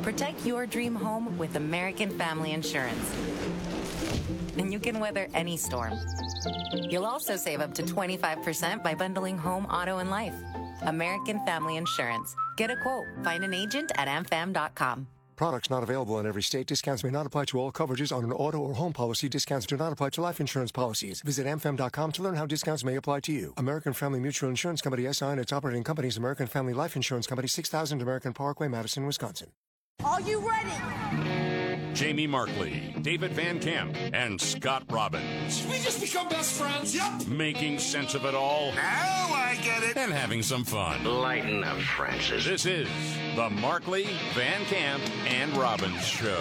Protect your dream home with American Family Insurance. And you can weather any storm. You'll also save up to 25% by bundling home, auto, and life. American Family Insurance. Get a quote. Find an agent at amfam.com. Products not available in every state. Discounts may not apply to all coverages on an auto or home policy. Discounts do not apply to life insurance policies. Visit amfam.com to learn how discounts may apply to you. American Family Mutual Insurance Company, SI, and its operating companies, American Family Life Insurance Company, 6000 American Parkway, Madison, Wisconsin. Are you ready? Jamie Markley, David Van Camp, and Scott Robbins. We just become best friends. Yep. Making sense of it all. Now I get it. And having some fun. Lighten up, Francis. This is the Markley, Van Camp, and Robbins Show.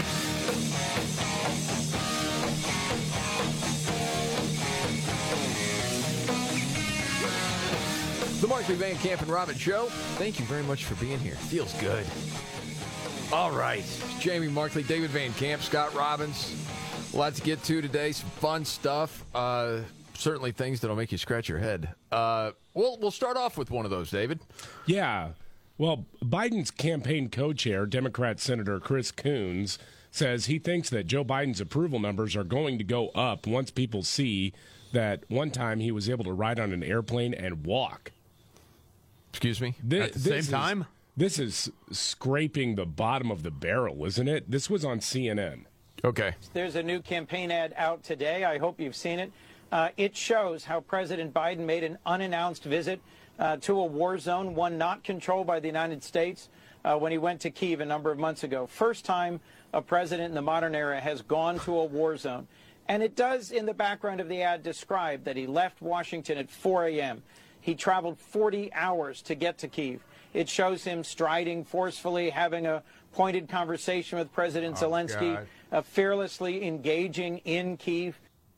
The Markley, Van Camp, and Robbins Show. Thank you very much for being here. Feels good. All right. Jamie Markley, David Van Camp, Scott Robbins. A lot to get to today. Some fun stuff. Certainly things that'll make you scratch your head. We'll start off with one of those, David. Yeah. Well, Biden's campaign co-chair, Democrat Senator Chris Coons, says he thinks that Joe Biden's approval numbers are going to go up once people see that one time he was able to ride on an airplane and walk. Excuse me? At the same time? This is scraping the bottom of the barrel, isn't it? This was on CNN. Okay. There's a new campaign ad out today. I hope you've seen it. It shows how President Biden made an unannounced visit to a war zone, one not controlled by the United States, when he went to Kyiv a number of months ago. First time a president in the modern era has gone to a war zone. And it does, in the background of the ad, describe that he left Washington at 4 a.m. He traveled 40 hours to get to Kyiv. It shows him striding forcefully, having a pointed conversation with President Zelensky, fearlessly engaging in Kyiv.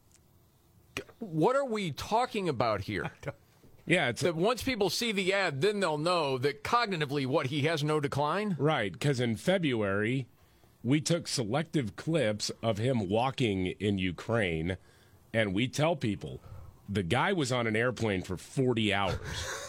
What are we talking about here? Yeah, it's that once people see the ad, then they'll know that cognitively, what, he has no decline? Right, because in February, we took selective clips of him walking in Ukraine, and we tell people the guy was on an airplane for 40 hours.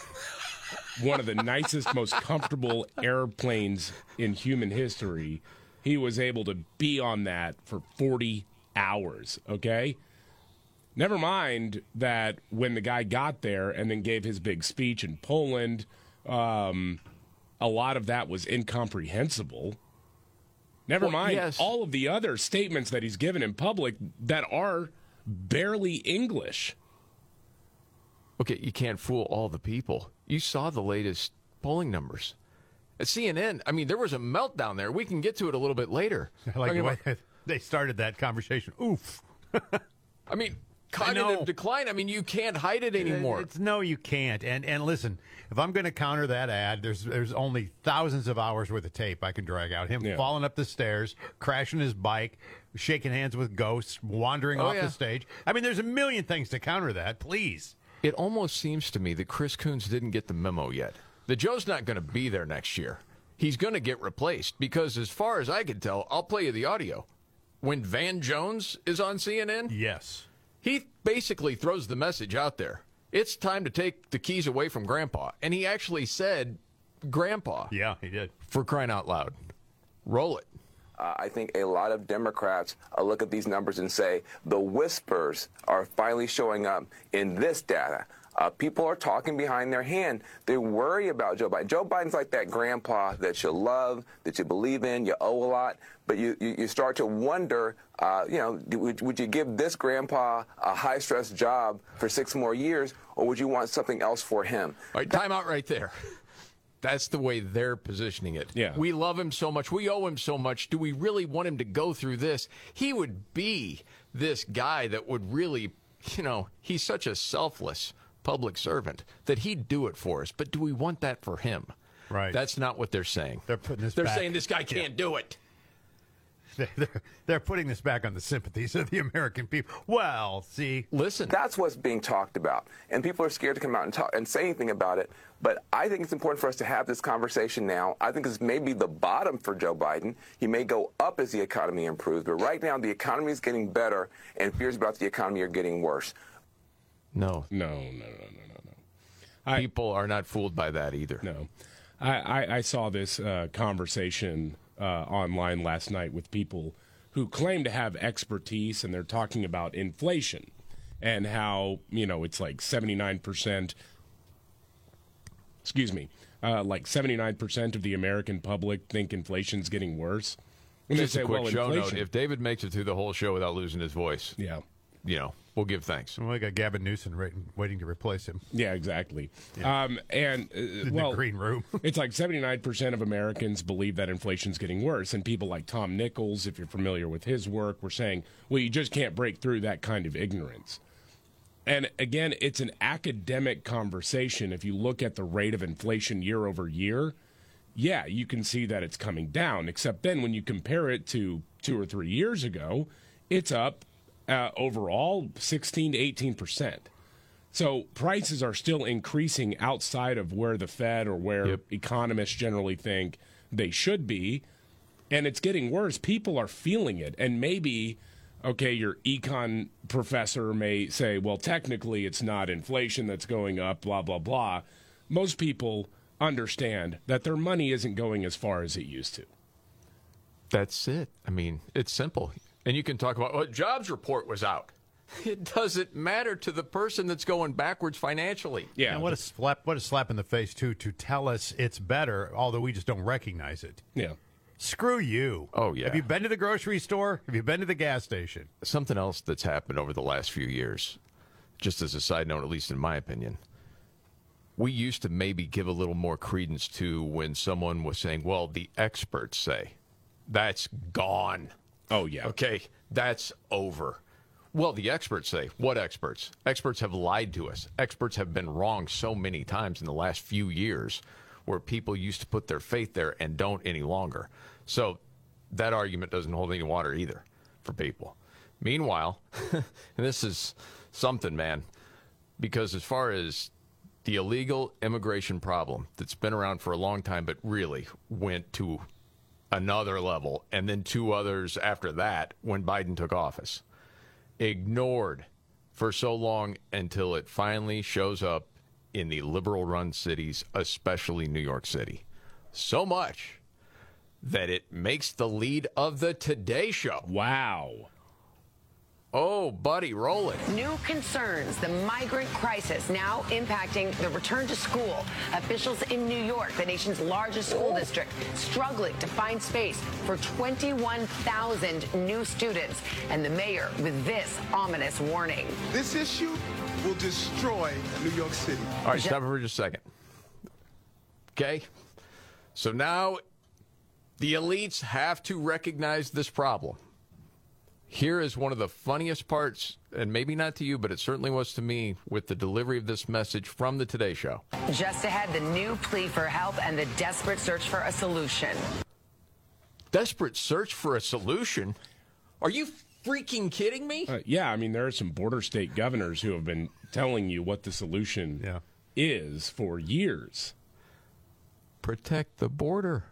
One of the nicest, most comfortable airplanes in human history. He was able to be on that for 40 hours, okay? Never mind that when the guy got there and then gave his big speech in Poland, a lot of that was incomprehensible. Never mind all of the other statements that he's given in public that are barely English. Okay, you can't fool all the people. You saw the latest polling numbers. At CNN, I mean, there was a meltdown there. We can get to it a little bit later. Like the way they started that conversation. Oof. I mean, cognitive decline. I mean, you can't hide it anymore. No, you can't. And listen, if I'm going to counter that ad, there's only thousands of hours worth of tape I can drag out. Him falling up the stairs, crashing his bike, shaking hands with ghosts, wandering off the stage. I mean, there's a million things to counter that. Please. It almost seems to me that Chris Coons didn't get the memo yet. That Joe's not going to be there next year. He's going to get replaced because, as far as I can tell, I'll play you the audio. When Van Jones is on CNN, yes, he basically throws the message out there. It's time to take the keys away from Grandpa. And he actually said, Grandpa. Yeah, he did. For crying out loud. Roll it. I think a lot of Democrats look at these numbers and say the whispers are finally showing up in this data. People are talking behind their hand. They worry about Joe Biden. Joe Biden's like that grandpa that you love, that you believe in, you owe a lot, but you start to wonder, would you give this grandpa a high-stress job for 6 more years, or would you want something else for him? All right, time out right there. That's the way they're positioning it. Yeah. We love him so much. We owe him so much. Do we really want him to go through this? He would be this guy that would really, he's such a selfless public servant that he'd do it for us. But do we want that for him? Right. That's not what they're saying. They're putting this They're back. saying this guy can't do it. They're putting this back on the sympathies of the American people. Well, see. Listen. That's what's being talked about. And people are scared to come out and talk and say anything about it. But I think it's important for us to have this conversation now. I think this may be the bottom for Joe Biden. He may go up as the economy improves. But right now, the economy is getting better, and fears about the economy are getting worse. No. People are not fooled by that either. No. I saw this conversation online last night with people who claim to have expertise, and they're talking about inflation and how, it's like 79%. Excuse me. Like 79% of the American public think inflation's getting worse. And Just they say, a quick show inflation. note. If David makes it through the whole show without losing his voice, we'll give thanks. Well, we got Gavin Newsom waiting to replace him. Yeah, exactly. Yeah. In the green room. It's like 79% of Americans believe that inflation's getting worse. And people like Tom Nichols, if you're familiar with his work, were saying, well, you just can't break through that kind of ignorance. And again, it's an academic conversation. If you look at the rate of inflation year over year, yeah, you can see that it's coming down. Except then when you compare it to 2 or 3 years ago, it's up overall 16 to 18%. So prices are still increasing outside of where the Fed or where economists generally think they should be. And it's getting worse. People are feeling it. And maybe, okay, your econ professor may say, well, technically it's not inflation that's going up, blah, blah, blah. Most people understand that their money isn't going as far as it used to. That's it. I mean, it's simple. And you can talk about, well, jobs report was out. It doesn't matter to the person that's going backwards financially. Yeah. And what a slap in the face, too, to tell us it's better, although we just don't recognize it. Yeah. Screw you. Oh, yeah. Have you been to the grocery store? Have you been to the gas station? Something else that's happened over the last few years, just as a side note, at least in my opinion, we used to maybe give a little more credence to when someone was saying, well, the experts say. That's gone. Oh, yeah. Okay, that's over. Well, the experts say. What experts? Experts have lied to us. Experts have been wrong so many times in the last few years where people used to put their faith there and don't any longer. So that argument doesn't hold any water either for people. Meanwhile, and this is something, man, because as far as the illegal immigration problem that's been around for a long time but really went to another level, and then 2 others after that when Biden took office. Ignored for so long until it finally shows up in the liberal-run cities, especially New York City. So much that it makes the lead of the Today Show. Wow. Oh, buddy, roll it. New concerns, the migrant crisis now impacting the return to school. Officials in New York, the nation's largest school district, struggling to find space for 21,000 new students. And the mayor with this ominous warning. This issue will destroy New York City. All right, stop for just a second. Okay? So now the elites have to recognize this problem. Here is one of the funniest parts, and maybe not to you, but it certainly was to me, with the delivery of this message from the Today Show. Just ahead, the new plea for help and the desperate search for a solution. Desperate search for a solution? Are you freaking kidding me? Yeah, I mean, there are some border state governors who have been telling you what the solution is for years. Protect the border.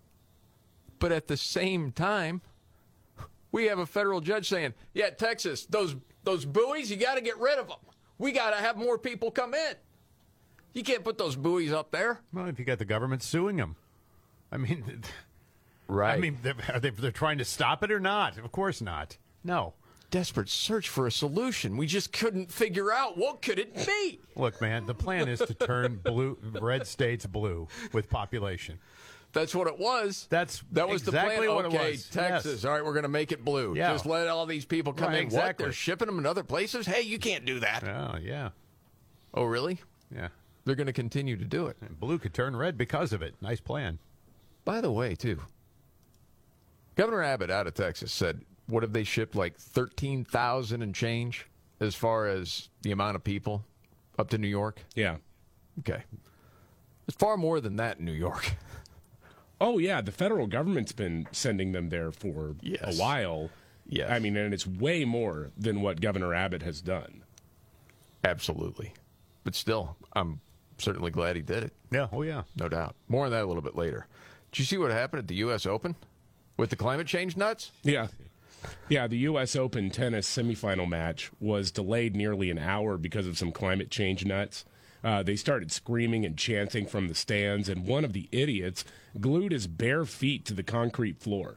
But at the same time, we have a federal judge saying, yeah, Texas, those buoys, you got to get rid of them. We got to have more people come in. You can't put those buoys up there. Well, if you got the government suing them. I mean, right. I mean, they're trying to stop it or not? Of course not. No. Desperate search for a solution. We just couldn't figure out what could it be. Look, man, the plan is to turn red states blue with population. That's what it was. That was exactly the plan. what Okay, it was. Texas. Yes. All right, we're going to make it blue. Yeah. Just let all these people come in. Exactly. What? They're shipping them in other places? Hey, you can't do that. Oh, yeah. Oh, really? Yeah. They're going to continue to do it. And blue could turn red because of it. Nice plan. By the way, too, Governor Abbott out of Texas said, what have they shipped, like 13,000 and change as far as the amount of people up to New York? Yeah. Okay. It's far more than that in New York. Oh, yeah. The federal government's been sending them there for a while. Yes. I mean, and it's way more than what Governor Abbott has done. Absolutely. But still, I'm certainly glad he did it. Yeah. Oh, yeah. No doubt. More on that a little bit later. Did you see what happened at the U.S. Open with the climate change nuts? Yeah. Yeah, the U.S. Open tennis semifinal match was delayed nearly an hour because of some climate change nuts. They started screaming and chanting from the stands, and one of the idiots glued his bare feet to the concrete floor.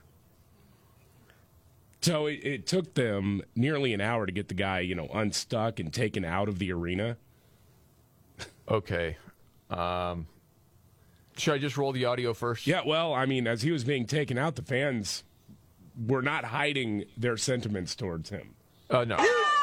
So it took them nearly an hour to get the guy, unstuck and taken out of the arena. Okay. Should I just roll the audio first? Yeah, well, I mean, as he was being taken out, the fans were not hiding their sentiments towards him. No.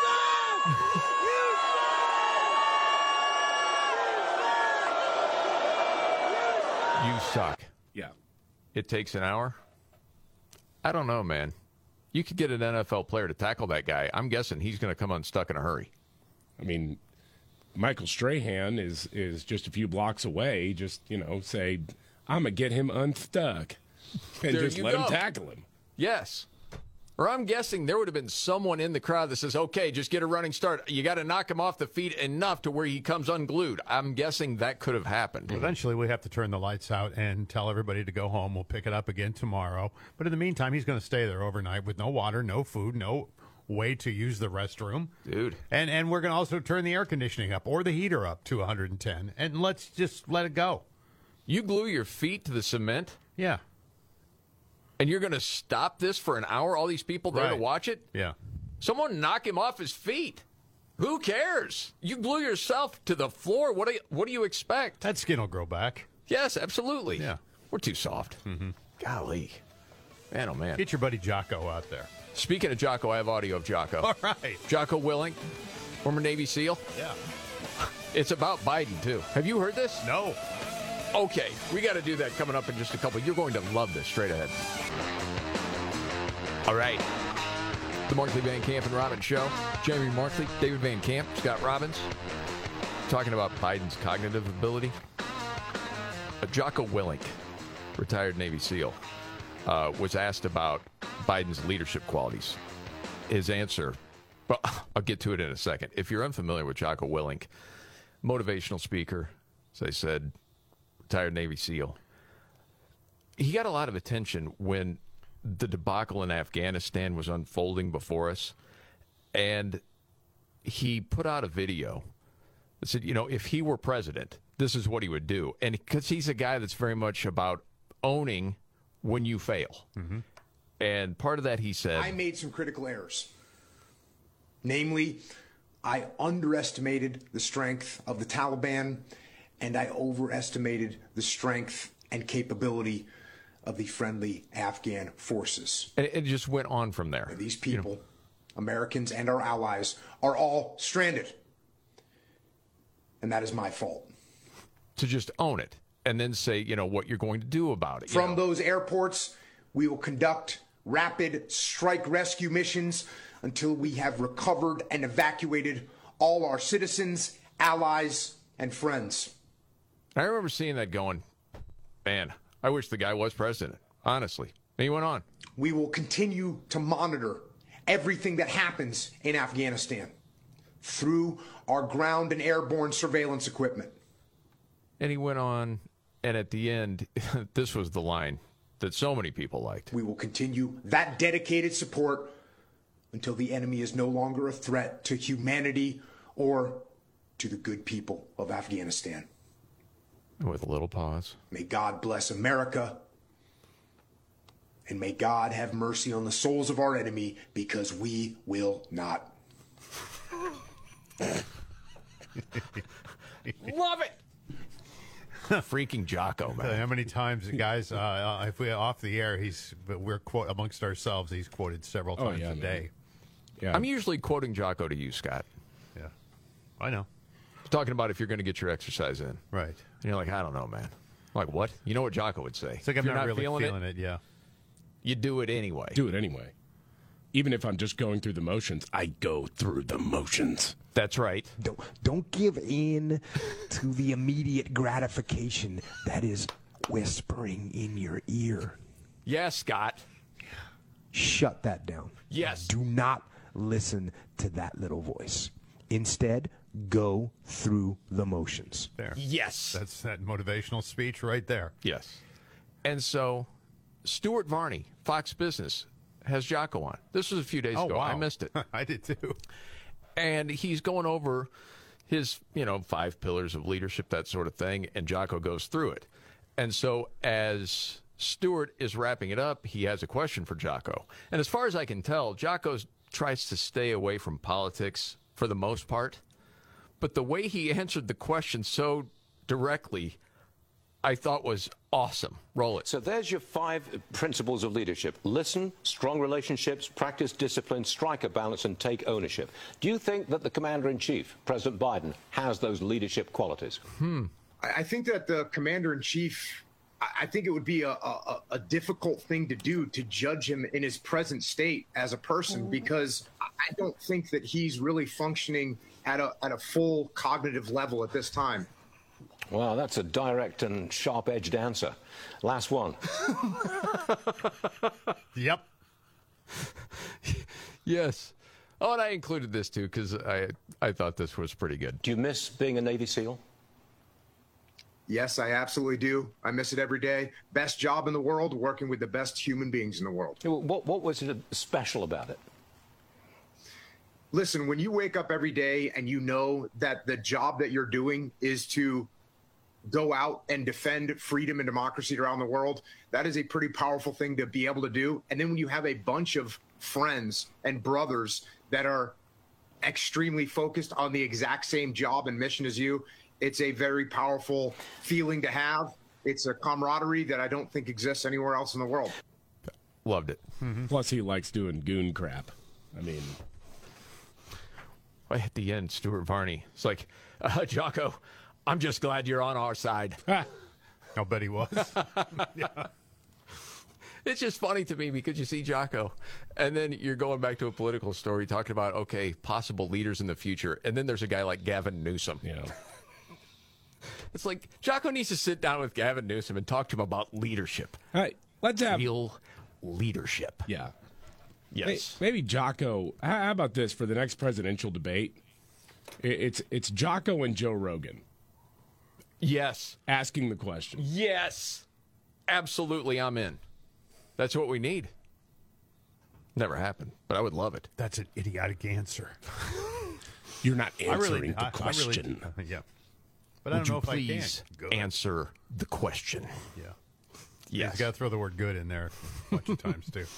You suck. Yeah. It takes an hour? I don't know, man. You could get an NFL player to tackle that guy. I'm guessing he's going to come unstuck in a hurry. I mean, Michael Strahan is just a few blocks away. Just, say, I'm going to get him unstuck. And There just you let go. him tackle him. Yes. Or I'm guessing there would have been someone in the crowd that says, okay, just get a running start. You got to knock him off the feet enough to where he comes unglued. I'm guessing that could have happened. Eventually, we have to turn the lights out and tell everybody to go home. We'll pick it up again tomorrow. But in the meantime, he's going to stay there overnight with no water, no food, no way to use the restroom. Dude. And we're going to also turn the air conditioning up or the heater up to 110. And let's just let it go. You glue your feet to the cement? Yeah. And you're going to stop this for an hour? All these people there to watch it? Yeah. Someone knock him off his feet. Who cares? You glue yourself to the floor. What do you expect? That skin will grow back. Yes, absolutely. Yeah. We're too soft. Mm-hmm. Golly. Man, oh, man. Get your buddy Jocko out there. Speaking of Jocko, I have audio of Jocko. All right. Jocko Willink, former Navy SEAL. Yeah. It's about Biden, too. Have you heard this? No. Okay, we got to do that coming up in just a couple. You're going to love this straight ahead. All right. The Markley, Van Camp, and Robbins Show. Jeremy Markley, David Van Camp, Scott Robbins. Talking about Biden's cognitive ability. Jocko Willink, retired Navy SEAL, was asked about Biden's leadership qualities. His answer, well, I'll get to it in a second. If you're unfamiliar with Jocko Willink, motivational speaker, as I said, retired Navy SEAL. He got a lot of attention when the debacle in Afghanistan was unfolding before us. And he put out a video that said, if he were president, this is what he would do. And because he's a guy that's very much about owning when you fail. Mm-hmm. And part of that, he said, I made some critical errors. Namely, I underestimated the strength of the Taliban, and I overestimated the strength and capability of the friendly Afghan forces. And it just went on from there. And these people, Americans and our allies, are all stranded. And that is my fault. To just own it and then say, what you're going to do about it. From those airports, we will conduct rapid strike rescue missions until we have recovered and evacuated all our citizens, allies, and friends. I remember seeing that going, man, I wish the guy was president, honestly. And he went on. We will continue to monitor everything that happens in Afghanistan through our ground and airborne surveillance equipment. And he went on, and at the end, this was the line that so many people liked. We will continue that dedicated support until the enemy is no longer a threat to humanity or to the good people of Afghanistan. With a little pause. May God bless America, and may God have mercy on the souls of our enemy, because we will not. Love it! Freaking Jocko, man. How many times, guys, if we're off the air, we're amongst ourselves, he's quoted several times a day. Yeah. I'm usually quoting Jocko to you, Scott. Yeah, I know. Talking about if you're going to get your exercise in. Right. And you're like, I don't know, man. I'm like, what? You know what Jocko would say? It's like, if I'm you're not really feeling it, yeah. You do it anyway. Do it anyway. Even if I'm just going through the motions, I go through the motions. That's right. Don't give in to the immediate gratification that is whispering in your ear. Yes, Scott. Shut that down. Yes. Do not listen to that little voice. Instead, go through the motions. There. Yes. That's that motivational speech right there. Yes. And so, Stuart Varney, Fox Business, has Jocko on. This was a few days ago. Wow. I missed it. I did too. And he's going over his, 5 pillars of leadership, that sort of thing, and Jocko goes through it. And so as Stewart is wrapping it up, he has a question for Jocko. And as far as I can tell, Jocko tries to stay away from politics for the most part. But the way he answered the question so directly, I thought was awesome. Roll it. So there's your 5 principles of leadership. Listen, strong relationships, practice discipline, strike a balance, and take ownership. Do you think that the Commander-in-Chief, President Biden, has those leadership qualities? I think that the Commander-in-Chief, I think it would be a difficult thing to do to judge him in his present state as a person, because I don't think that he's really functioning at a full cognitive level at this time. Wow, that's a direct and sharp-edged answer. Last one. Yep. Yes. Oh, and I included this, too, because I thought this was pretty good. Do you miss being a Navy SEAL? Yes, I absolutely do. I miss it every day. Best job in the world, working with the best human beings in the world. What was special about it? Listen, when you wake up every day and you know that the job that you're doing is to go out and defend freedom and democracy around the world, that is a pretty powerful thing to be able to do. And then when you have a bunch of friends and brothers that are extremely focused on the exact same job and mission as you, it's a very powerful feeling to have. It's a camaraderie that I don't think exists anywhere else in the world. Loved it. Plus, he likes doing goon crap. I mean, at the end, Stuart Varney, it's like, Jocko, I'm just glad you're on our side. I'll bet he was. Yeah. It's just funny to me because you see Jocko, and then you're going back to a political story talking about, okay, possible leaders in the future, and then there's a guy like Gavin Newsom. Yeah. It's like Jocko needs to sit down with Gavin Newsom and talk to him about leadership. All right, let's have real leadership. Yeah. Yes. Maybe Jocko. How about this for the next presidential debate? It's Jocko and Joe Rogan. Yes. Asking the question. Yes. Absolutely, I'm in. That's what we need. Never happened, but I would love it. That's an idiotic answer. You're not answering the question. I really, yeah. But I don't know if I can. Please answer the question. Yeah. Yes. You got to throw the word good in there a bunch of times, too.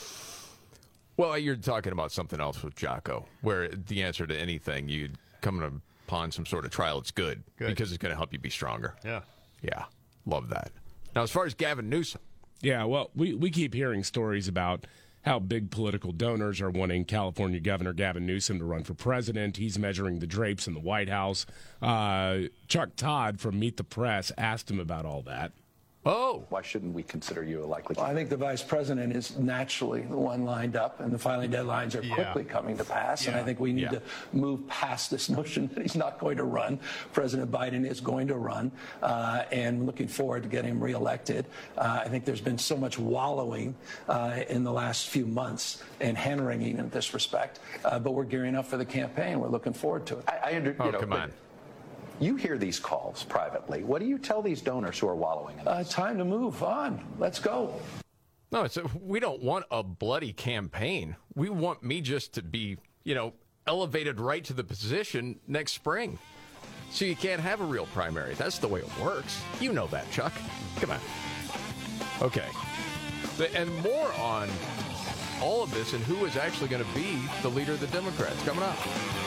Well, you're talking about something else with Jocko, where the answer to anything, you come upon some sort of trial, it's good. Because it's going to help you be stronger. Yeah. Yeah. Love that. Now, as far as Gavin Newsom. Yeah, well, we keep hearing stories about how big political donors are wanting California Governor Gavin Newsom to run for president. He's measuring the drapes in the White House. Chuck Todd from Meet the Press asked him about all that. Oh. Why shouldn't we consider you a likely Well, I think the vice president is naturally the one lined up, and the filing deadlines are quickly coming to pass. And I think we need to move past this notion that he's not going to run. President Biden is going to run, and looking forward to getting him reelected. I think there's been so much wallowing in the last few months and hand-wringing in this respect, but we're gearing up for the campaign. We're looking forward to it. Come on. You hear these calls privately. What do you tell these donors who are wallowing in this? Time to move on. Let's go. No, we don't want a bloody campaign. We want me just to be, elevated right to the position next spring. So you can't have a real primary. That's the way it works. You know that, Chuck. Come on. Okay. And more on all of this and who is actually going to be the leader of the Democrats coming up.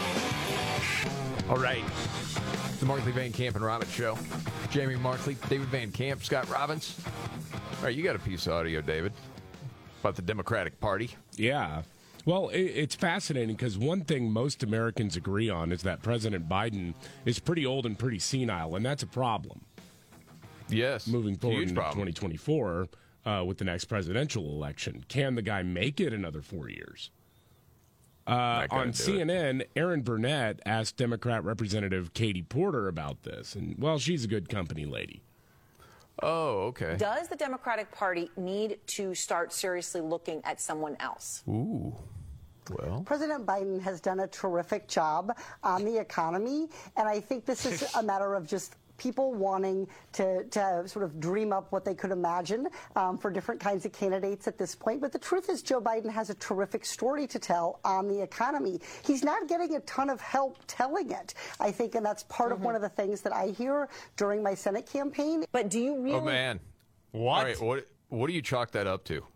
All right. The Markley, Van Camp, and Robbins Show. Jamie Markley, David Van Camp, Scott Robbins. All right, you got a piece of audio, David, about the Democratic Party. Yeah. Well, it's fascinating because one thing most Americans agree on is that President Biden is pretty old and pretty senile, and that's a problem. Yes. Moving forward into 2024 with the next presidential election. Can the guy make it another 4 years? On CNN, Aaron Burnett asked Democrat Representative Katie Porter about this, and, well, she's a good company lady. Oh, okay. Does the Democratic Party need to start seriously looking at someone else? Ooh. Well, President Biden has done a terrific job on the economy, and I think this is a matter of just people wanting to sort of dream up what they could imagine for different kinds of candidates at this point. But the truth is Joe Biden has a terrific story to tell on the economy. He's not getting a ton of help telling it, I think, and that's part of one of the things that I hear during my Senate campaign. But do you really... Oh, man. What? All right, what do you chalk that up to?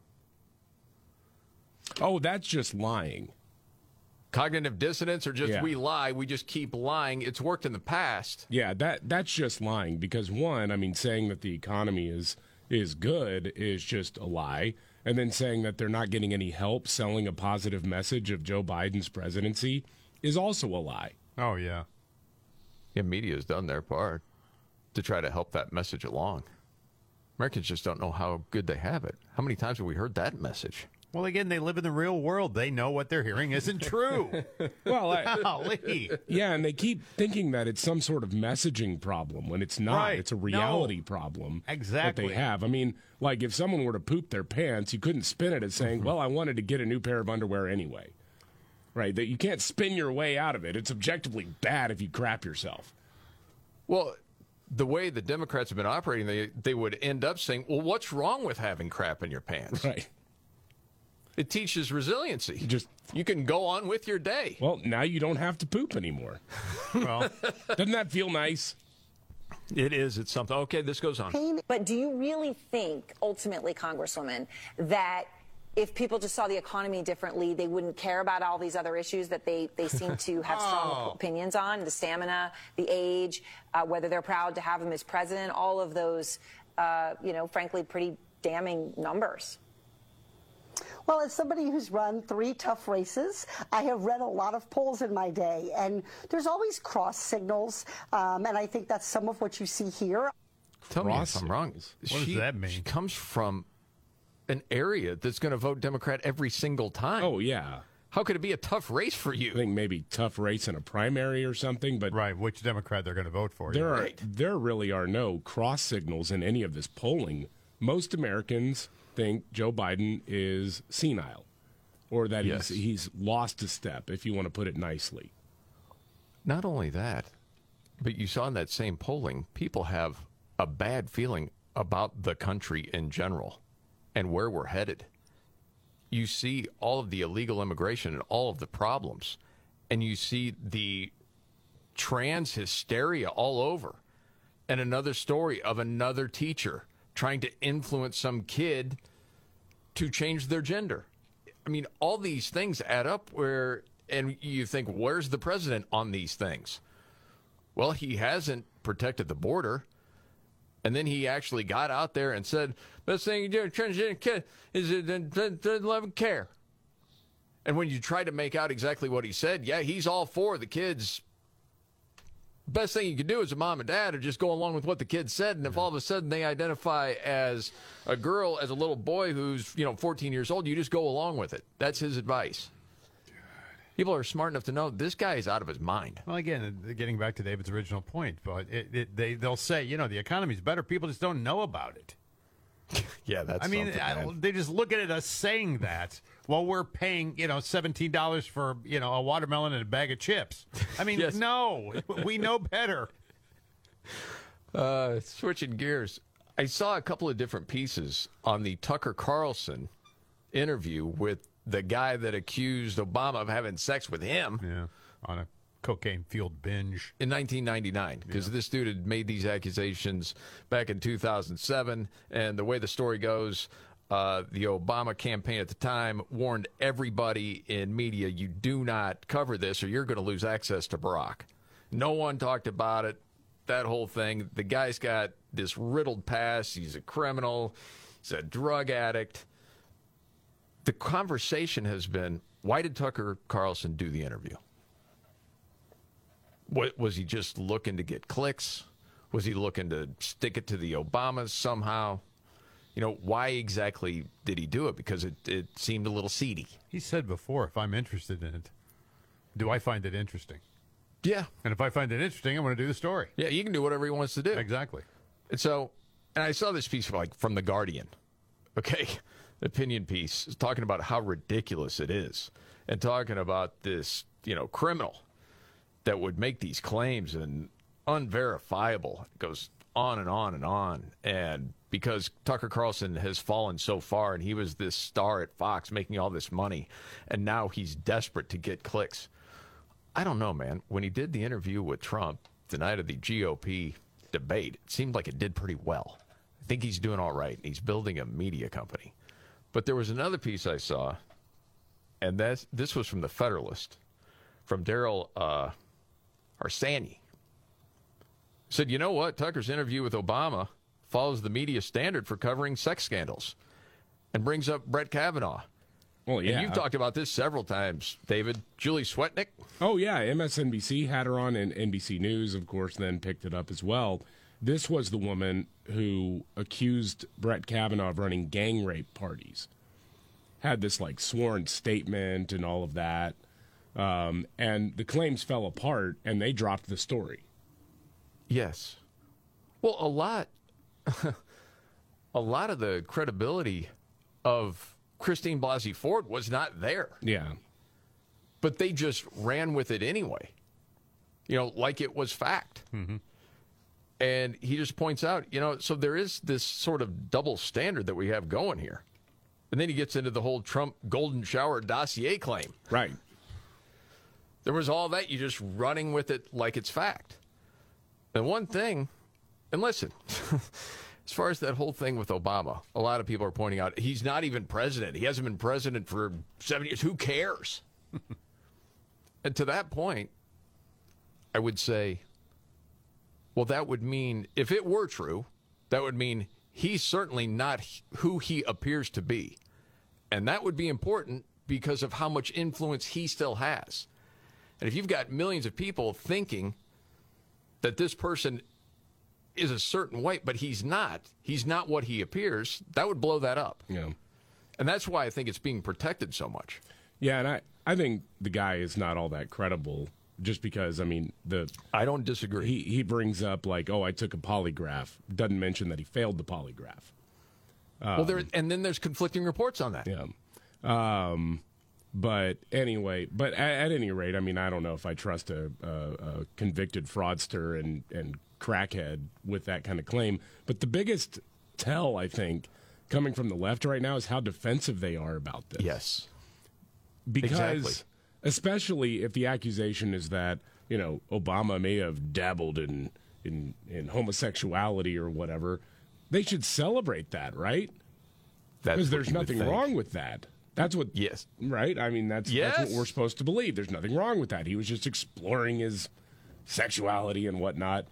Oh, that's just lying. Cognitive dissonance, or just we lie, we just keep lying. It's worked in the past. Yeah, that's just lying because, one, I mean, saying that the economy is good is just a lie. And then saying that they're not getting any help selling a positive message of Joe Biden's presidency is also a lie. Oh, yeah. Yeah, media has done their part to try to help that message along. Americans just don't know how good they have it. How many times have we heard that message? Well, again, they live in the real world. They know what they're hearing isn't true. Well, golly. Yeah, and they keep thinking that it's some sort of messaging problem when it's not. Right. It's a reality problem Exactly. that they have. I mean, like if someone were to poop their pants, you couldn't spin it as saying, well, I wanted to get a new pair of underwear anyway. Right? That you can't spin your way out of it. It's objectively bad if you crap yourself. Well, the way the Democrats have been operating, they would end up saying, well, what's wrong with having crap in your pants? Right. It teaches resiliency. You can go on with your day. Well, now you don't have to poop anymore. Well, doesn't that feel nice? It is. It's something. Okay, this goes on. But do you really think, ultimately, Congresswoman, that if people just saw the economy differently, they wouldn't care about all these other issues that they seem to have strong opinions on, the stamina, the age, whether they're proud to have him as president, all of those, frankly, pretty damning numbers? Well, as somebody who's run 3 tough races, I have read a lot of polls in my day, and there's always cross signals, and I think that's some of what you see here. Tell me if I'm wrong. What does that mean? She comes from an area that's going to vote Democrat every single time. Oh, yeah. How could it be a tough race for you? I think maybe tough race in a primary or something, but right, which Democrat they're going to vote for. There really are no cross signals in any of this polling. Most Americans think Joe Biden is senile, or that he's lost a step, if you want to put it nicely. Not only that, but you saw in that same polling, people have a bad feeling about the country in general and where we're headed. You see all of the illegal immigration and all of the problems, and you see the trans hysteria all over. And another story of another teacher trying to influence some kid to change their gender. I mean, all these things add up and you think, where's the president on these things? Well, he hasn't protected the border. And then he actually got out there and said, best thing you do, transgender kid, is to love and care. And when you try to make out exactly what he said, yeah, he's all for the kids. Best thing you can do as a mom and dad are just go along with what the kid said. And if all of a sudden they identify as a girl, as a little boy who's 14 years old, you just go along with it. That's his advice. People are smart enough to know this guy is out of his mind. Well, again, getting back to David's original point, but they'll say, the economy's better. People just don't know about it. Yeah, that's. I mean, they just look at us saying that while we're paying, $17 for, a watermelon and a bag of chips. I mean, no, we know better. Switching gears, I saw a couple of different pieces on the Tucker Carlson interview with the guy that accused Obama of having sex with him. Yeah, on a cocaine-fueled binge. In 1999, because this dude had made these accusations back in 2007, and the way the story goes, the Obama campaign at the time warned everybody in media, you do not cover this or you're going to lose access to Barack. No one talked about it, that whole thing. The guy's got this riddled past. He's a criminal. He's a drug addict. The conversation has been, why did Tucker Carlson do the interview? Was he just looking to get clicks? Was he looking to stick it to the Obamas somehow? Why exactly did he do it? Because it seemed a little seedy. He said before, if I'm interested in it, do I find it interesting? Yeah. And if I find it interesting, I want to do the story. Yeah, he can do whatever he wants to do. Exactly. And I saw this piece from The Guardian, okay, opinion piece, talking about how ridiculous it is and talking about this, criminal that would make these claims. And unverifiable. It goes on and on and on. And because Tucker Carlson has fallen so far, and he was this star at Fox making all this money, and now he's desperate to get clicks. I don't know, man. When he did the interview with Trump the night of the GOP debate, it seemed like it did pretty well. I think he's doing all right. He's building a media company. But there was another piece I saw, and this was from the Federalist, from Daryl Harsanyi. Said, you know what? Tucker's interview with Obama follows the media standard for covering sex scandals and brings up Brett Kavanaugh. Well, yeah. And you've talked about this several times, David. Julie Swetnick? Oh, yeah. MSNBC had her on, and NBC News, of course, then picked it up as well. This was the woman who accused Brett Kavanaugh of running gang rape parties. Had this, like, sworn statement and all of that. And the claims fell apart, and they dropped the story. Yes. Well, a lot of the credibility of Christine Blasey Ford was not there. Yeah. But they just ran with it anyway. You know, like it was fact. Mm-hmm. And he just points out, you know, so there is this sort of double standard that we have going here. And then he gets into the whole Trump golden shower dossier claim. Right. There was all that, you just running with it like it's fact. And one thing, and listen, as far as that whole thing with Obama, a lot of people are pointing out he's not even president. He hasn't been president for 7 years. Who cares? And to that point, I would say, well, that would mean, if it were true, that would mean he's certainly not who he appears to be. And that would be important because of how much influence he still has. And if you've got millions of people thinking that this person is a certain way, but he's not what he appears, that would blow that up. Yeah. And that's why I think it's being protected so much. Yeah, and I think the guy is not all that credible just because, I mean, I don't disagree. He brings up, like, oh, I took a polygraph. Doesn't mention that he failed the polygraph. And then there's conflicting reports on that. Yeah. But anyway, at any rate, I mean, I don't know if I trust a convicted fraudster and crackhead with that kind of claim. But the biggest tell, I think, coming from the left right now is how defensive they are about this. Yes. Because exactly. Especially if the accusation is that, you know, Obama may have dabbled in homosexuality or whatever, they should celebrate that, right? Because there's nothing wrong with that. That's what. Yes. Right? I mean, that's what we're supposed to believe. There's nothing wrong with that. He was just exploring his sexuality and whatnot.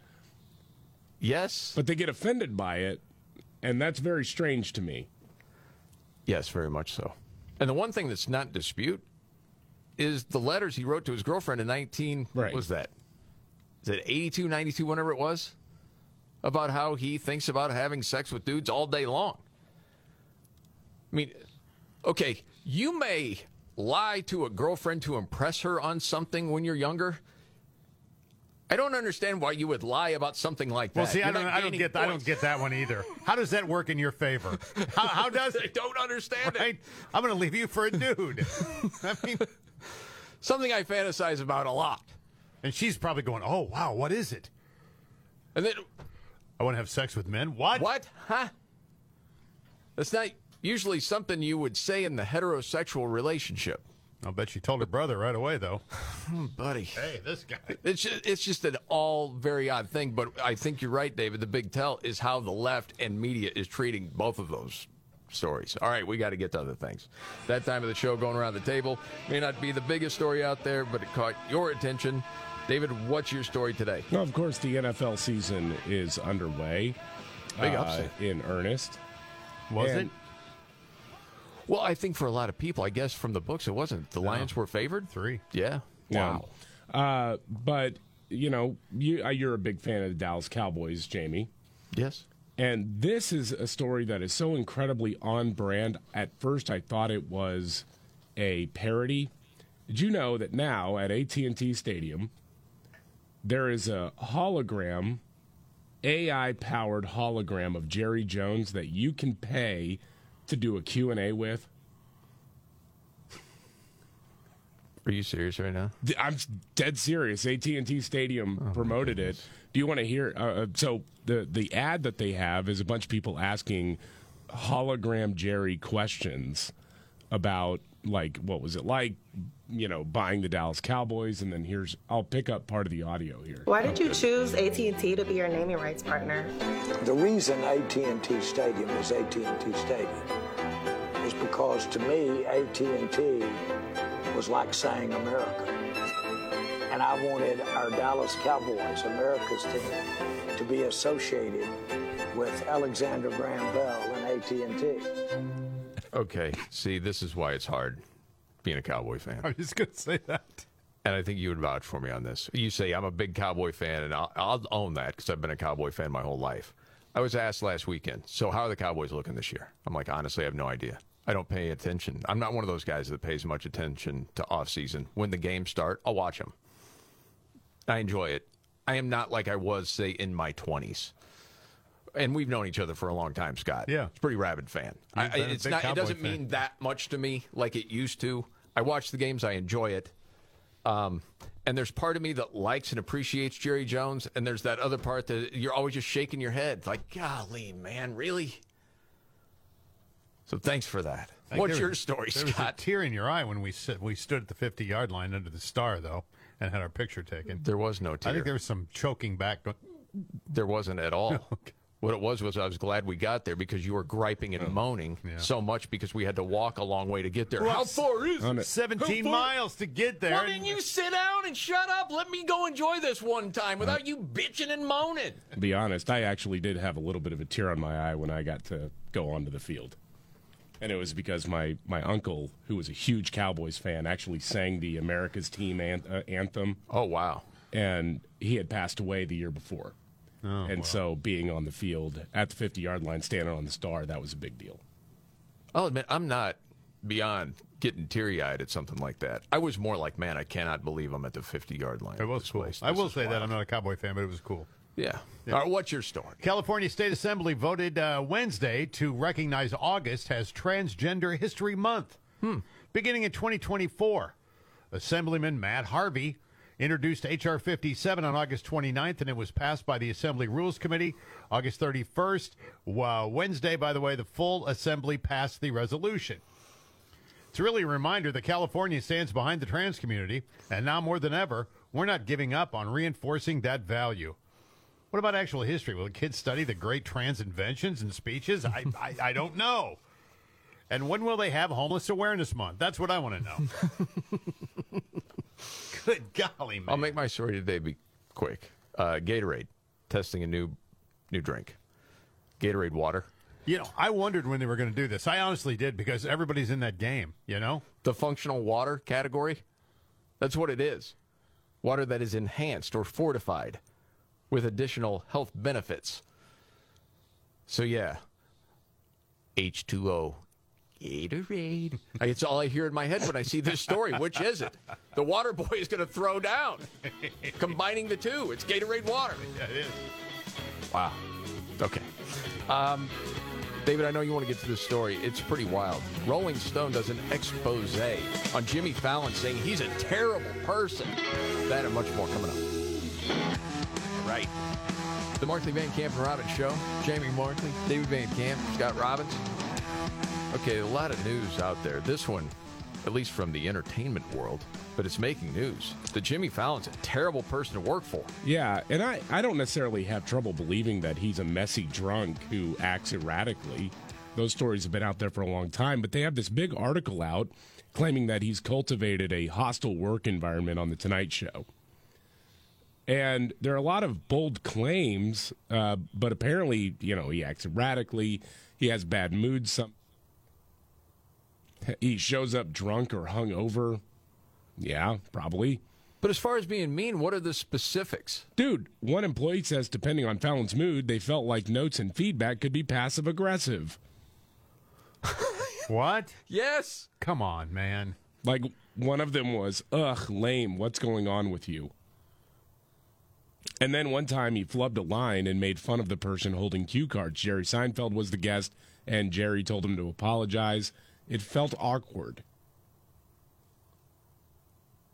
Yes. But they get offended by it, and that's very strange to me. Yes, very much so. And the one thing that's not in dispute is the letters he wrote to his girlfriend in what was that? Is it 82, 92, whenever it was? About how he thinks about having sex with dudes all day long. I mean, okay, you may lie to a girlfriend to impress her on something when you're younger. I don't understand why you would lie about something like that. Well, see, I don't get that one either. How does that work in your favor? How does it? I don't understand it. I'm going to leave you for a dude. I mean, something I fantasize about a lot. And she's probably going, "Oh, wow, what is it?" And then, I want to have sex with men. What? What? Huh? That's not usually something you would say in the heterosexual relationship. I'll bet she told her brother right away, though. Buddy. Hey, this guy. It's just an all very odd thing, but I think you're right, David. The big tell is how the left and media is treating both of those stories. All right, we got to get to other things. That time of the show going around the table may not be the biggest story out there, but it caught your attention. David, what's your story today? Well, of course, the NFL season is underway. Big upset. In earnest. Was it? Well, I think for a lot of people, I guess from the books, it wasn't. The Lions were favored? 3. Yeah. Wow. But, you know, you're a big fan of the Dallas Cowboys, Jamie. Yes. And this is a story that is so incredibly on brand. At first, I thought it was a parody. Did you know that now at AT&T Stadium, there is a hologram, AI-powered hologram of Jerry Jones that you can pay to do a Q&A with? Are you serious right now? I'm dead serious. AT&T Stadium promoted it. Do you want to hear? So the ad that they have is a bunch of people asking hologram Jerry questions about, like, what was it like, buying the Dallas Cowboys, and then I'll pick up part of the audio here. Why did you choose AT&T to be your naming rights partner? The reason AT&T Stadium is AT&T Stadium is because, to me, AT&T was like saying America. And I wanted our Dallas Cowboys, America's team, to be associated with Alexander Graham Bell and AT&T. Okay, see, this is why it's hard being a Cowboy fan. I was just going to say that. And I think you would vouch for me on this. You say I'm a big Cowboy fan, and I'll own that because I've been a Cowboy fan my whole life. I was asked last weekend, so how are the Cowboys looking this year? I'm like, honestly, I have no idea. I don't pay attention. I'm not one of those guys that pays much attention to off-season. When the games start, I'll watch them. I enjoy it. I am not like I was, say, in my 20s. And we've known each other for a long time, Scott. Yeah. It's a pretty rabid fan. It doesn't mean that much to me like it used to. I watch the games. I enjoy it. And there's part of me that likes and appreciates Jerry Jones, and there's that other part that you're always just shaking your head. Like, golly, man, really? So thanks for that. What's your story, Scott? There was a tear in your eye when we stood at the 50-yard line under the star, though, and had our picture taken. There was no tear. I think there was some choking back. There wasn't at all. Okay. What it was I was glad we got there because you were griping and moaning so much because we had to walk a long way to get there. Well, how far is it? 17 miles to get there. Well, then you sit down and shut up. Let me go enjoy this one time without you bitching and moaning. To be honest, I actually did have a little bit of a tear on my eye when I got to go onto the field. And it was because my uncle, who was a huge Cowboys fan, actually sang the America's Team anthem. Oh, wow. And he had passed away the year before. Oh, and so being on the field at the 50-yard line, standing on the star, that was a big deal. I'll admit, I'm not beyond getting teary-eyed at something like that. I was more like, man, I cannot believe I'm at the 50-yard line. It was cool. I will say that I'm not a Cowboy fan, but it was cool. Yeah. All right, what's your story? California State Assembly voted Wednesday to recognize August as Transgender History Month. Beginning in 2024, Assemblyman Matt Harvey introduced H.R. 57 on August 29th, and it was passed by the Assembly Rules Committee August 31st. Wednesday, by the way, the full Assembly passed the resolution. It's really a reminder that California stands behind the trans community, and now more than ever, we're not giving up on reinforcing that value. What about actual history? Will the kids study the great trans inventions and speeches? I don't know. And when will they have Homeless Awareness Month? That's what I want to know. Good golly, man. I'll make my story today be quick. Gatorade, testing a new drink. Gatorade water. I wondered when they were going to do this. I honestly did, because everybody's in that game, The functional water category, that's what it is. Water that is enhanced or fortified with additional health benefits. So, yeah, H2O. Gatorade. It's all I hear in my head when I see this story. Which is it? The water boy is going to throw down. Combining the two. It's Gatorade water. Yeah, it is. Wow. Okay. David, I know you want to get to this story. It's pretty wild. Rolling Stone does an expose on Jimmy Fallon saying he's a terrible person. That and much more coming up. Right. The Markley, Van Camp, and Robbins Show. Jamie Markley, David Van Camp, Scott Robbins. Okay, a lot of news out there. This one, at least from the entertainment world, but it's making news. The Jimmy Fallon's a terrible person to work for. Yeah, and I don't necessarily have trouble believing that he's a messy drunk who acts erratically. Those stories have been out there for a long time, but they have this big article out claiming that he's cultivated a hostile work environment on The Tonight Show. And there are a lot of bold claims, but apparently, he acts erratically. He has bad moods. He shows up drunk or hungover. Yeah, probably. But as far as being mean, what are the specifics? Dude, one employee says depending on Fallon's mood, they felt like notes and feedback could be passive-aggressive. What? Yes. Come on, man. Like, one of them was, ugh, lame, what's going on with you? And then one time he flubbed a line and made fun of the person holding cue cards. Jerry Seinfeld was the guest, and Jerry told him to apologize. It felt awkward.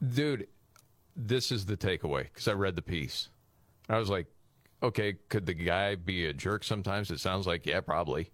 Dude, this is the takeaway, because I read the piece. I was like, okay, could the guy be a jerk sometimes? It sounds like, yeah, probably.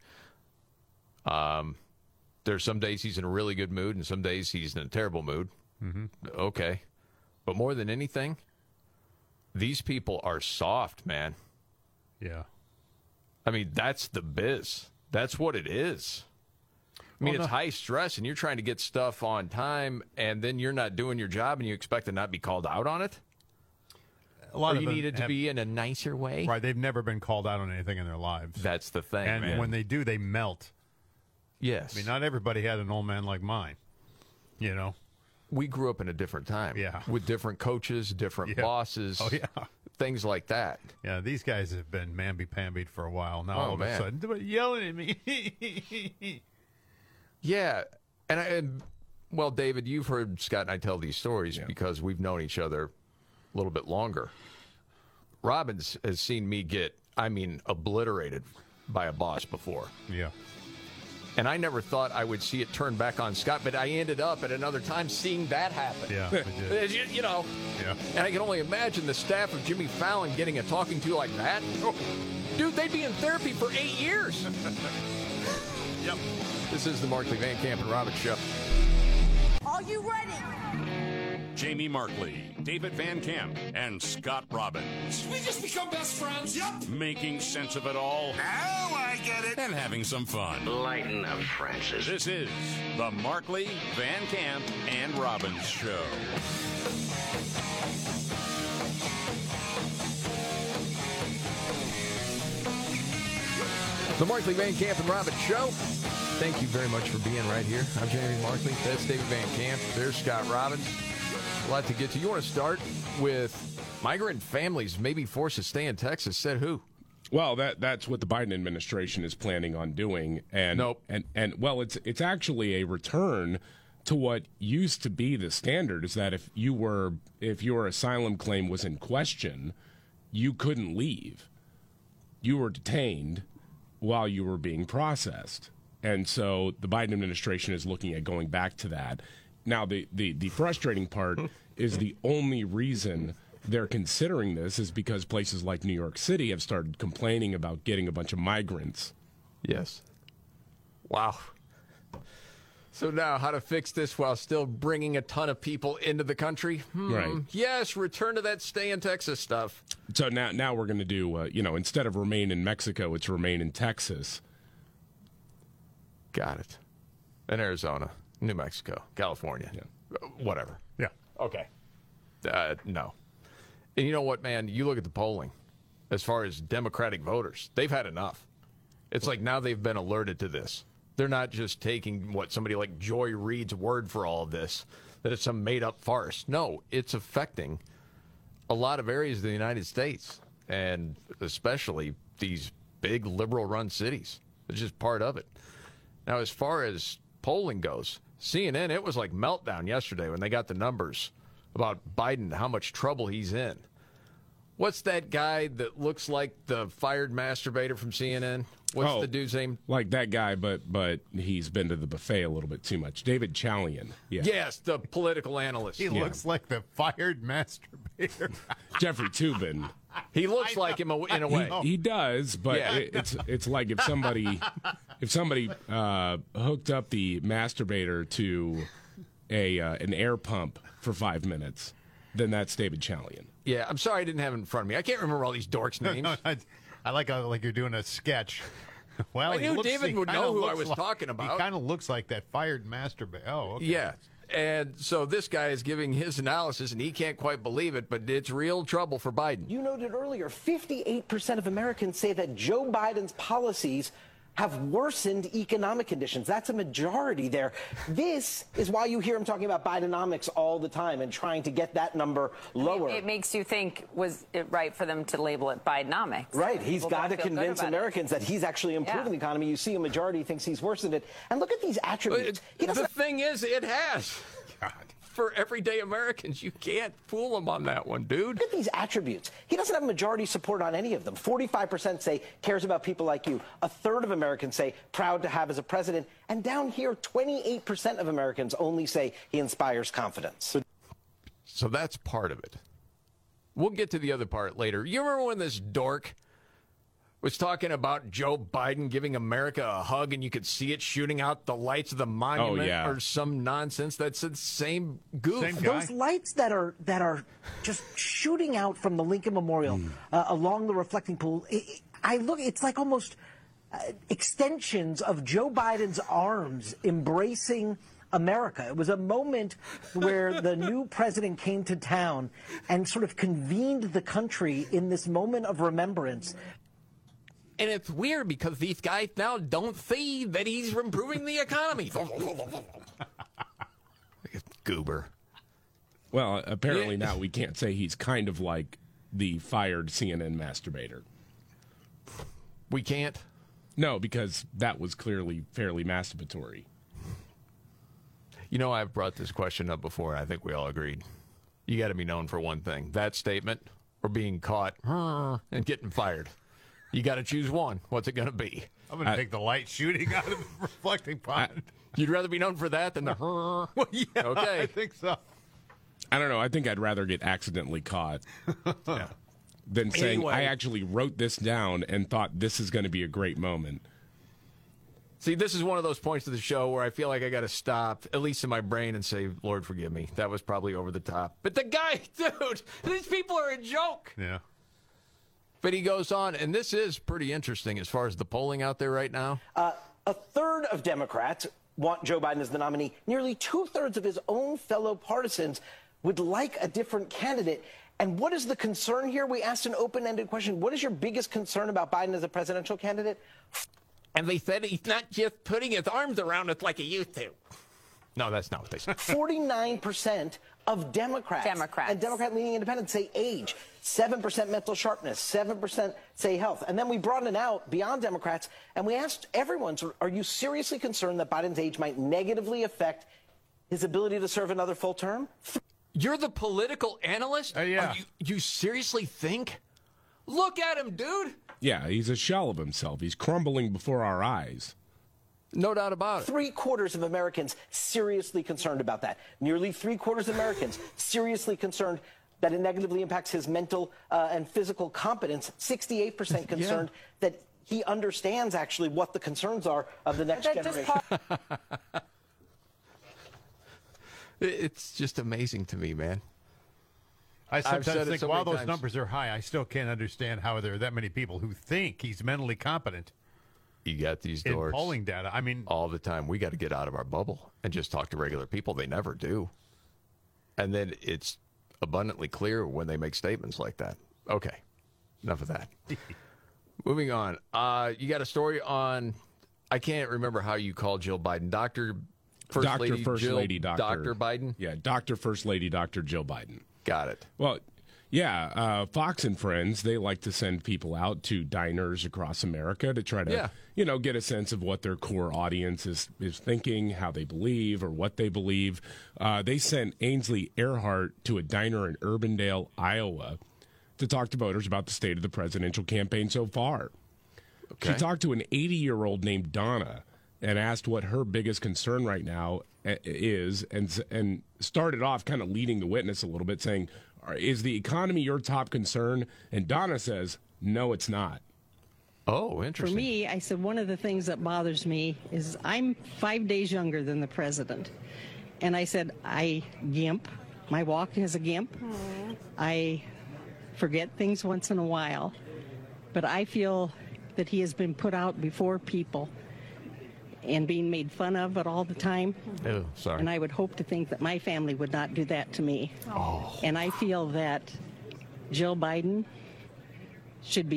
There's some days he's in a really good mood, and some days he's in a terrible mood. Mm-hmm. Okay. But more than anything, these people are soft, man. Yeah. I mean, that's the biz. That's what it is. I mean, it's high stress, and you're trying to get stuff on time, and then you're not doing your job, and you expect to not be called out on it? A lot or of you them need it to be in a nicer way? Right, they've never been called out on anything in their lives. That's the thing, and man. when they do, they melt. Yes. I mean, not everybody had an old man like mine, you know? We grew up in a different time. Yeah. With different coaches, different bosses. Oh, yeah. Things like that. Yeah, these guys have been mamby-pambied for a while. Now all of man. a sudden, they're yelling at me. Yeah. And well, David, you've heard Scott and I tell these stories because we've known each other a little bit longer. Robbins has seen me get, obliterated by a boss before. Yeah. And I never thought I would see it turn back on Scott, but I ended up at another time seeing that happen. Yeah, I did. You know. Yeah. And I can only imagine the staff of Jimmy Fallon getting a talking to like that. Oh, dude, they'd be in therapy for 8 years. Yep. This is the Markley, Van Camp, and Robbins Show. Are you ready? Jamie Markley, David Van Camp, and Scott Robbins. We just become best friends. Yep. Making sense of it all. Now I get it. And having some fun. Lighten up, Francis. This is the Markley, Van Camp, and Robbins Show. The Markley, Van Camp, and Robbins Show. Thank you very much for being right here. I'm Jamie Markley. That's David Van Camp. There's Scott Robbins. A lot to get to. You want to start with migrant families maybe forced to stay in Texas. Said who? Well, that's what the Biden administration is planning on doing. And nope. And well, it's actually a return to what used to be the standard, is that if your asylum claim was in question, you couldn't leave. You were detained while you were being processed. And so the Biden administration is looking at going back to that. Now, the frustrating part is the only reason they're considering this is because places like New York City have started complaining about getting a bunch of migrants. Yes. Wow. So now, how to fix this while still bringing a ton of people into the country? Right. Yes, return to that stay in Texas stuff. So now we're going to do, instead of remain in Mexico, it's remain in Texas. Got it. In Arizona, New Mexico, California, whatever. Yeah. Okay. No. And you know what, man? You look at the polling as far as Democratic voters. They've had enough. It's like now they've been alerted to this. They're not just taking somebody like Joy Reid's word for all of this, that it's some made-up farce. No, it's affecting a lot of areas of the United States, and especially these big liberal-run cities. It's just part of it. Now, as far as polling goes, CNN, it was like meltdown yesterday when they got the numbers about Biden, how much trouble he's in. What's that guy that looks like the fired masturbator from CNN? What's the dude's name? Like that guy, but he's been to the buffet a little bit too much. David Chalian. Yeah. Yes, the political analyst. He looks like the fired masturbator. Jeffrey Toobin. He looks like him in a way. He does, but it's like if somebody hooked up the masturbator to an air pump for 5 minutes, then that's David Chalian. Yeah, I'm sorry I didn't have it in front of me. I can't remember all these dorks' names. I like you're doing a sketch. Well, I knew David would know who I was talking about. He kind of looks like that fired masturbator. Oh, okay. Yeah. And so this guy is giving his analysis, and he can't quite believe it, but it's real trouble for Biden. You noted earlier, 58% of Americans say that Joe Biden's policies have worsened economic conditions. That's a majority there. This is why you hear him talking about Bidenomics all the time and trying to get that number lower. It makes you think, was it right for them to label it Bidenomics? Right. He's got to convince Americans that he's actually improving the economy. You see a majority thinks he's worsened it. And look at these attributes. The thing is, it has. God. For everyday Americans, you can't fool them on that one, dude. Look at these attributes. He doesn't have majority support on any of them. 45% say cares about people like you. A third of Americans say proud to have as a president. And down here, 28% of Americans only say he inspires confidence. So that's part of it. We'll get to the other part later. You remember when this dork was talking about Joe Biden giving America a hug and you could see it shooting out the lights of the monument or some nonsense? That's the same goof. Those lights that are just shooting out from the Lincoln Memorial along the reflecting pool, it's like almost extensions of Joe Biden's arms embracing America. It was a moment where the new president came to town and sort of convened the country in this moment of remembrance. And it's weird because these guys now don't see that he's improving the economy. Goober. Well, apparently now we can't say he's kind of like the fired CNN masturbator. We can't? No, because that was clearly fairly masturbatory. You know, I've brought this question up before. I think we all agreed. You got to be known for one thing. That statement or being caught and getting fired. You got to choose one. What's it going to be? I'm going to take the light shooting out of the reflecting pond. You'd rather be known for that than the Well, yeah, okay. I think so. I don't know. I think I'd rather get accidentally caught than saying, Anyway. I actually wrote this down and thought this is going to be a great moment. See, this is one of those points of the show where I feel like I got to stop, at least in my brain, and say, Lord, forgive me. That was probably over the top. But the guy, dude, these people are a joke. Yeah. But he goes on, and this is pretty interesting as far as the polling out there right now. A third of Democrats want Joe Biden as the nominee. Nearly two-thirds of his own fellow partisans would like a different candidate. And what is the concern here? We asked an open-ended question. What is your biggest concern about Biden as a presidential candidate? And they said he's not just putting his arms around us like he used to. No, that's not what they said. 49% of Democrats and Democrat-leaning independents say age, 7% mental sharpness, 7% say health. And then we broadened it out beyond Democrats, and we asked everyone, are you seriously concerned that Biden's age might negatively affect his ability to serve another full term? You're the political analyst? Yeah. You seriously think? Look at him, dude. Yeah, he's a shell of himself. He's crumbling before our eyes. No doubt about it. 3/4 of Americans seriously concerned about that. Nearly 3/4 of Americans seriously concerned that it negatively impacts his mental and physical competence. 68% concerned that he understands actually what the concerns are of the next generation. It's just amazing to me, man. I I've said sometimes it think so while many those times. numbers are high, I still can't understand how there are that many people who think he's mentally competent. You got these In dorks. polling data, I mean, all the time. We got to get out of our bubble and just talk to regular people. They never do. And then it's abundantly clear when they make statements like that. Okay, enough of that. Moving on. You got a story on, I can't remember how you call Jill Biden. Dr. First Lady Dr. Biden? Yeah, Dr. First Lady Dr. Jill Biden. Got it. Well, yeah, Fox and Friends, they like to send people out to diners across America to try to, get a sense of what their core audience is thinking, how they believe, or what they believe. They sent Ainsley Earhart to a diner in Urbandale, Iowa, to talk to voters about the state of the presidential campaign so far. Okay. She talked to an 80-year-old named Donna and asked what her biggest concern right now is, and started off kind of leading the witness a little bit, saying, is the economy your top concern? And Donna says, no, it's not. Oh, interesting. For me, I said one of the things that bothers me is I'm 5 days younger than the president. And I said, I gimp. My walk is a gimp. I forget things once in a while. But I feel that he has been put out before people and being made fun of it all the time. Oh, sorry. And I would hope to think that my family would not do that to me. Oh. And I feel that Jill Biden should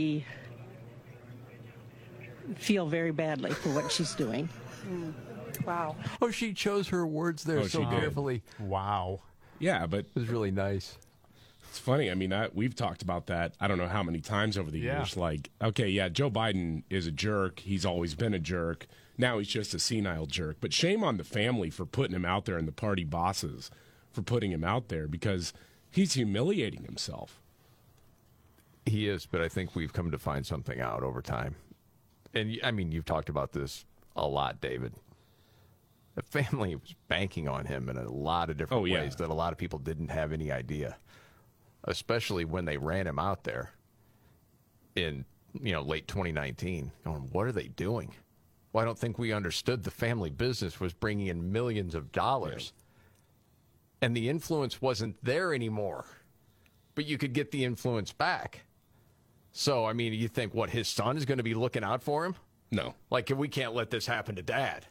feel very badly for what she's doing. Wow. Oh, she chose her words there so she did. carefully. Wow. Yeah, but it was really nice. It's funny. I mean, we've talked about that I don't know how many times over the years. Like, okay, yeah, Joe Biden is a jerk. He's always been a jerk. Now he's just a senile jerk. But shame on the family for putting him out there and the party bosses for putting him out there because he's humiliating himself. He is, but I think we've come to find something out over time. And, I mean, you've talked about this a lot, David. The family was banking on him in a lot of different ways that a lot of people didn't have any idea, especially when they ran him out there in late 2019. Going, what are they doing? Well, I don't think we understood the family business was bringing in millions of dollars, and the influence wasn't there anymore, but you could get the influence back. So, I mean, you think, what, his son is going to be looking out for him? No. Like, we can't let this happen to Dad.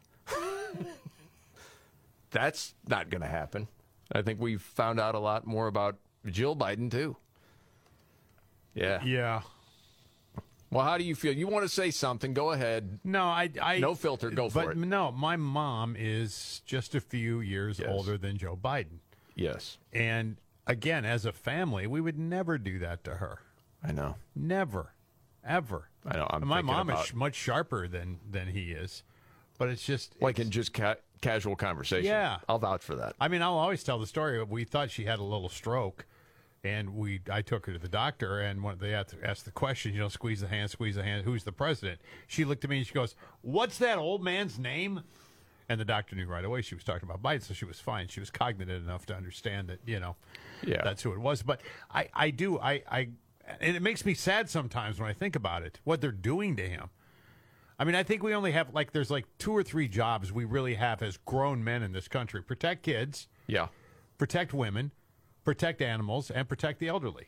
That's not going to happen. I think we've found out a lot more about Jill Biden, too. Yeah. Yeah. Well, how do you feel? You want to say something? Go ahead. No, I no filter. Go for it. No, my mom is just a few years older than Joe Biden. Yes. And again, as a family, we would never do that to her. I know. Never, ever. I know. My mom is much sharper than he is, but it's just in just casual conversation. Yeah, I'll vouch for that. I mean, I'll always tell the story. We thought she had a little stroke. And I took her to the doctor, and when they asked the question, squeeze the hand, who's the president? She looked at me and she goes, "What's that old man's name?" And the doctor knew right away she was talking about Biden, so she was fine. She was cognizant enough to understand that, that's who it was. But I do, and it makes me sad sometimes when I think about it, what they're doing to him. I mean, I think we only have, there's 2 or 3 jobs we really have as grown men in this country. Protect kids. Yeah. Protect women. Protect animals, and protect the elderly.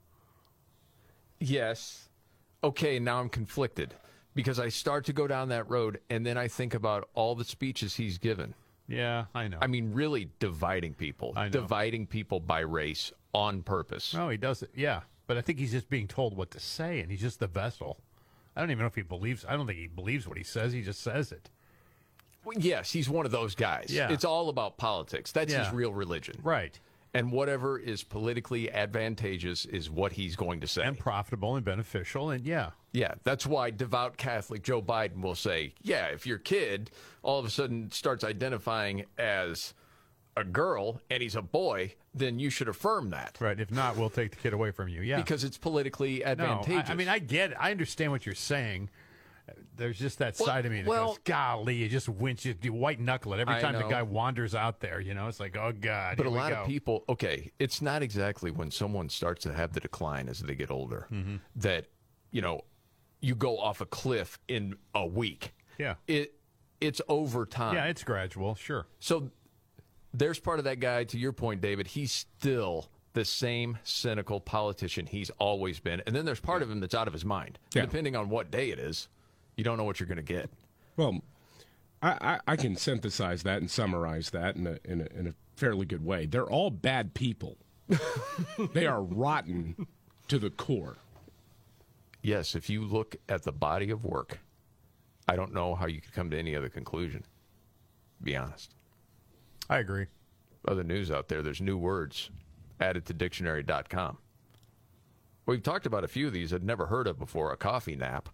Yes. Okay, now I'm conflicted because I start to go down that road, and then I think about all the speeches he's given. Yeah, I know. I mean, really dividing people. I know. Dividing people by race on purpose. No, he does it, yeah. But I think he's just being told what to say, and he's just the vessel. I don't even know if he believes. I don't think he believes what he says. He just says it. Well, yes, he's one of those guys. Yeah. It's all about politics. That's his real religion. Right. And whatever is politically advantageous is what he's going to say. And profitable and beneficial, and Yeah, that's why devout Catholic Joe Biden will say, if your kid all of a sudden starts identifying as a girl and he's a boy, then you should affirm that. Right. If not, we'll take the kid away from you. Yeah. Because it's politically advantageous. No, I mean, I understand what you're saying. There's just that side of me that goes, golly, you just winch, you white knuckle it every time the guy wanders out there. It's like, oh, God. But a lot of people, it's not exactly when someone starts to have the decline as they get older that, you go off a cliff in a week. Yeah. It's over time. Yeah, it's gradual, sure. So there's part of that guy, to your point, David, he's still the same cynical politician he's always been. And then there's part of him that's out of his mind. Yeah. Depending on what day it is, you don't know what you're going to get. Well, I can synthesize that and summarize that in a fairly good way. They're all bad people. They are rotten to the core. Yes, if you look at the body of work, I don't know how you could come to any other conclusion, to be honest. I agree. Other news out there, there's new words added to dictionary.com. We've talked about a few of these I'd never heard of before. A coffee nap.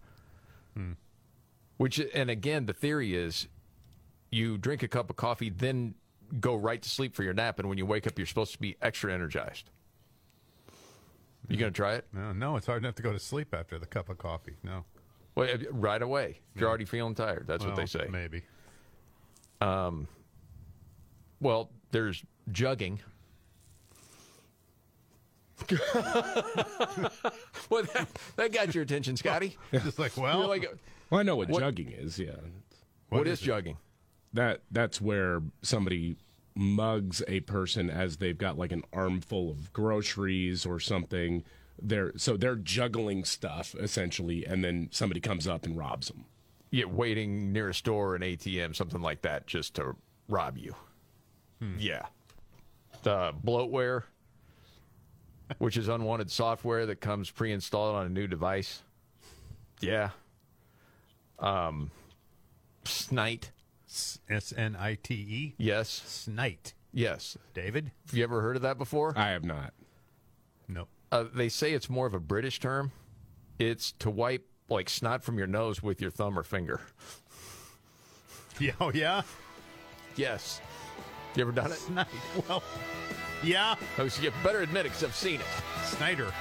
And again, the theory is you drink a cup of coffee, then go right to sleep for your nap, and when you wake up, you're supposed to be extra energized. You going to try it? No, it's hard enough to go to sleep after the cup of coffee. No. Well, right away. If you're already feeling tired, that's what they say. Maybe. Well, there's jugging. Well, that got your attention, Scotty. Just like, well, I know what jugging is. Yeah. What is jugging? That's where somebody mugs a person as they've got like an armful of groceries or something. They're juggling stuff essentially, and then somebody comes up and robs them. Yeah, waiting near a store, an ATM, something like that, just to rob you. Yeah. The bloatware, which is unwanted software that comes pre-installed on a new device. Yeah. Snite. S-N-I-T-E? Yes. Snite. Yes. David? Have you ever heard of that before? I have not. Nope. They say it's more of a British term. It's to wipe like snot from your nose with your thumb or finger. Yeah, oh, yeah? Yes. You ever done it? Snite. Well, yeah. Oh, so you better admit it because I've seen it. Snyder.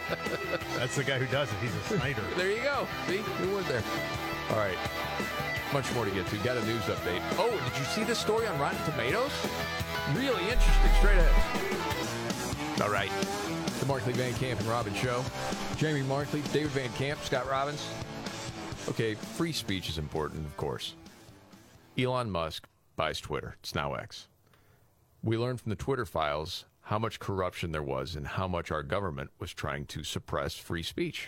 That's the guy who does it. He's a Snyder. There you go. See? We went there. All right. Much more to get to. Got a news update. Oh, did you see this story on Rotten Tomatoes? Really interesting. Straight ahead. All right. The Markley, Van Camp, and Robbins Show. Jamie Markley, David Van Camp, Scott Robbins. Okay, free speech is important, of course. Elon Musk buys Twitter. It's now X. We learned from the Twitter files how much corruption there was and how much our government was trying to suppress free speech.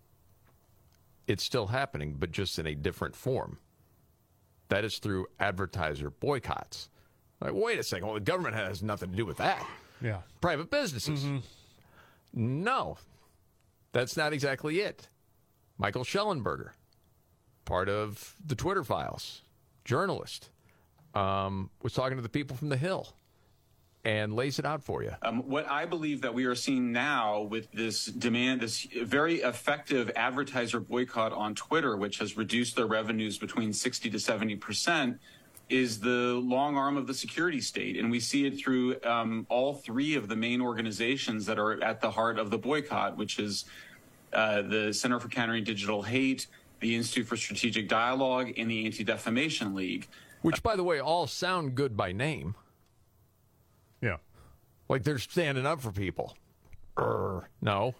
It's still happening, but just in a different form. That is through advertiser boycotts. Like, wait a second. Well, the government has nothing to do with that. Yeah. Private businesses. No, that's not exactly it. Michael Schellenberger, part of the Twitter files, journalist, was talking to the people from the Hill and lays it out for you. What I believe that we are seeing now with this demand, this very effective advertiser boycott on Twitter, which has reduced their revenues between 60 to 70%, is the long arm of the security state. And we see it through all three of the main organizations that are at the heart of the boycott, which is the Center for Countering Digital Hate, the Institute for Strategic Dialogue, and the Anti-Defamation League. Which, by the way, all sound good by name. Yeah. Like they're standing up for people. No.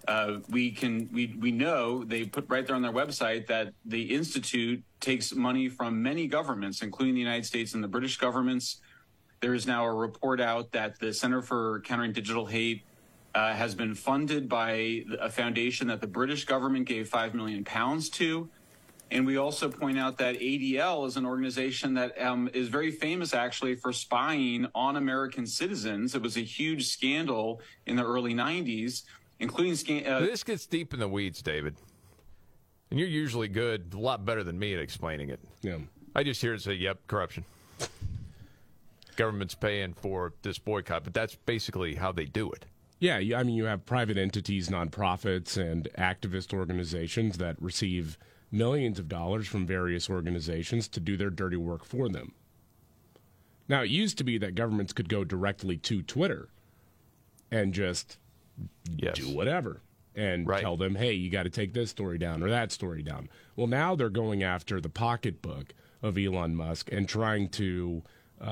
We know, they put right there on their website that the Institute takes money from many governments, including the United States and the British governments. There is now a report out that the Center for Countering Digital Hate has been funded by a foundation that the British government gave £5 million to. And we also point out that ADL is an organization that is very famous, actually, for spying on American citizens. It was a huge scandal in the early 90s, including... This gets deep in the weeds, David. And you're usually good, a lot better than me at explaining it. Yeah. I just hear it say, yep, corruption. Government's paying for this boycott, but that's basically how they do it. Yeah, I mean, you have private entities, nonprofits, and activist organizations that receive millions of dollars from various organizations to do their dirty work for them. Now, it used to be that governments could go directly to Twitter and just do whatever and tell them, hey, you got to take this story down or that story down. Well, now they're going after the pocketbook of Elon Musk and trying to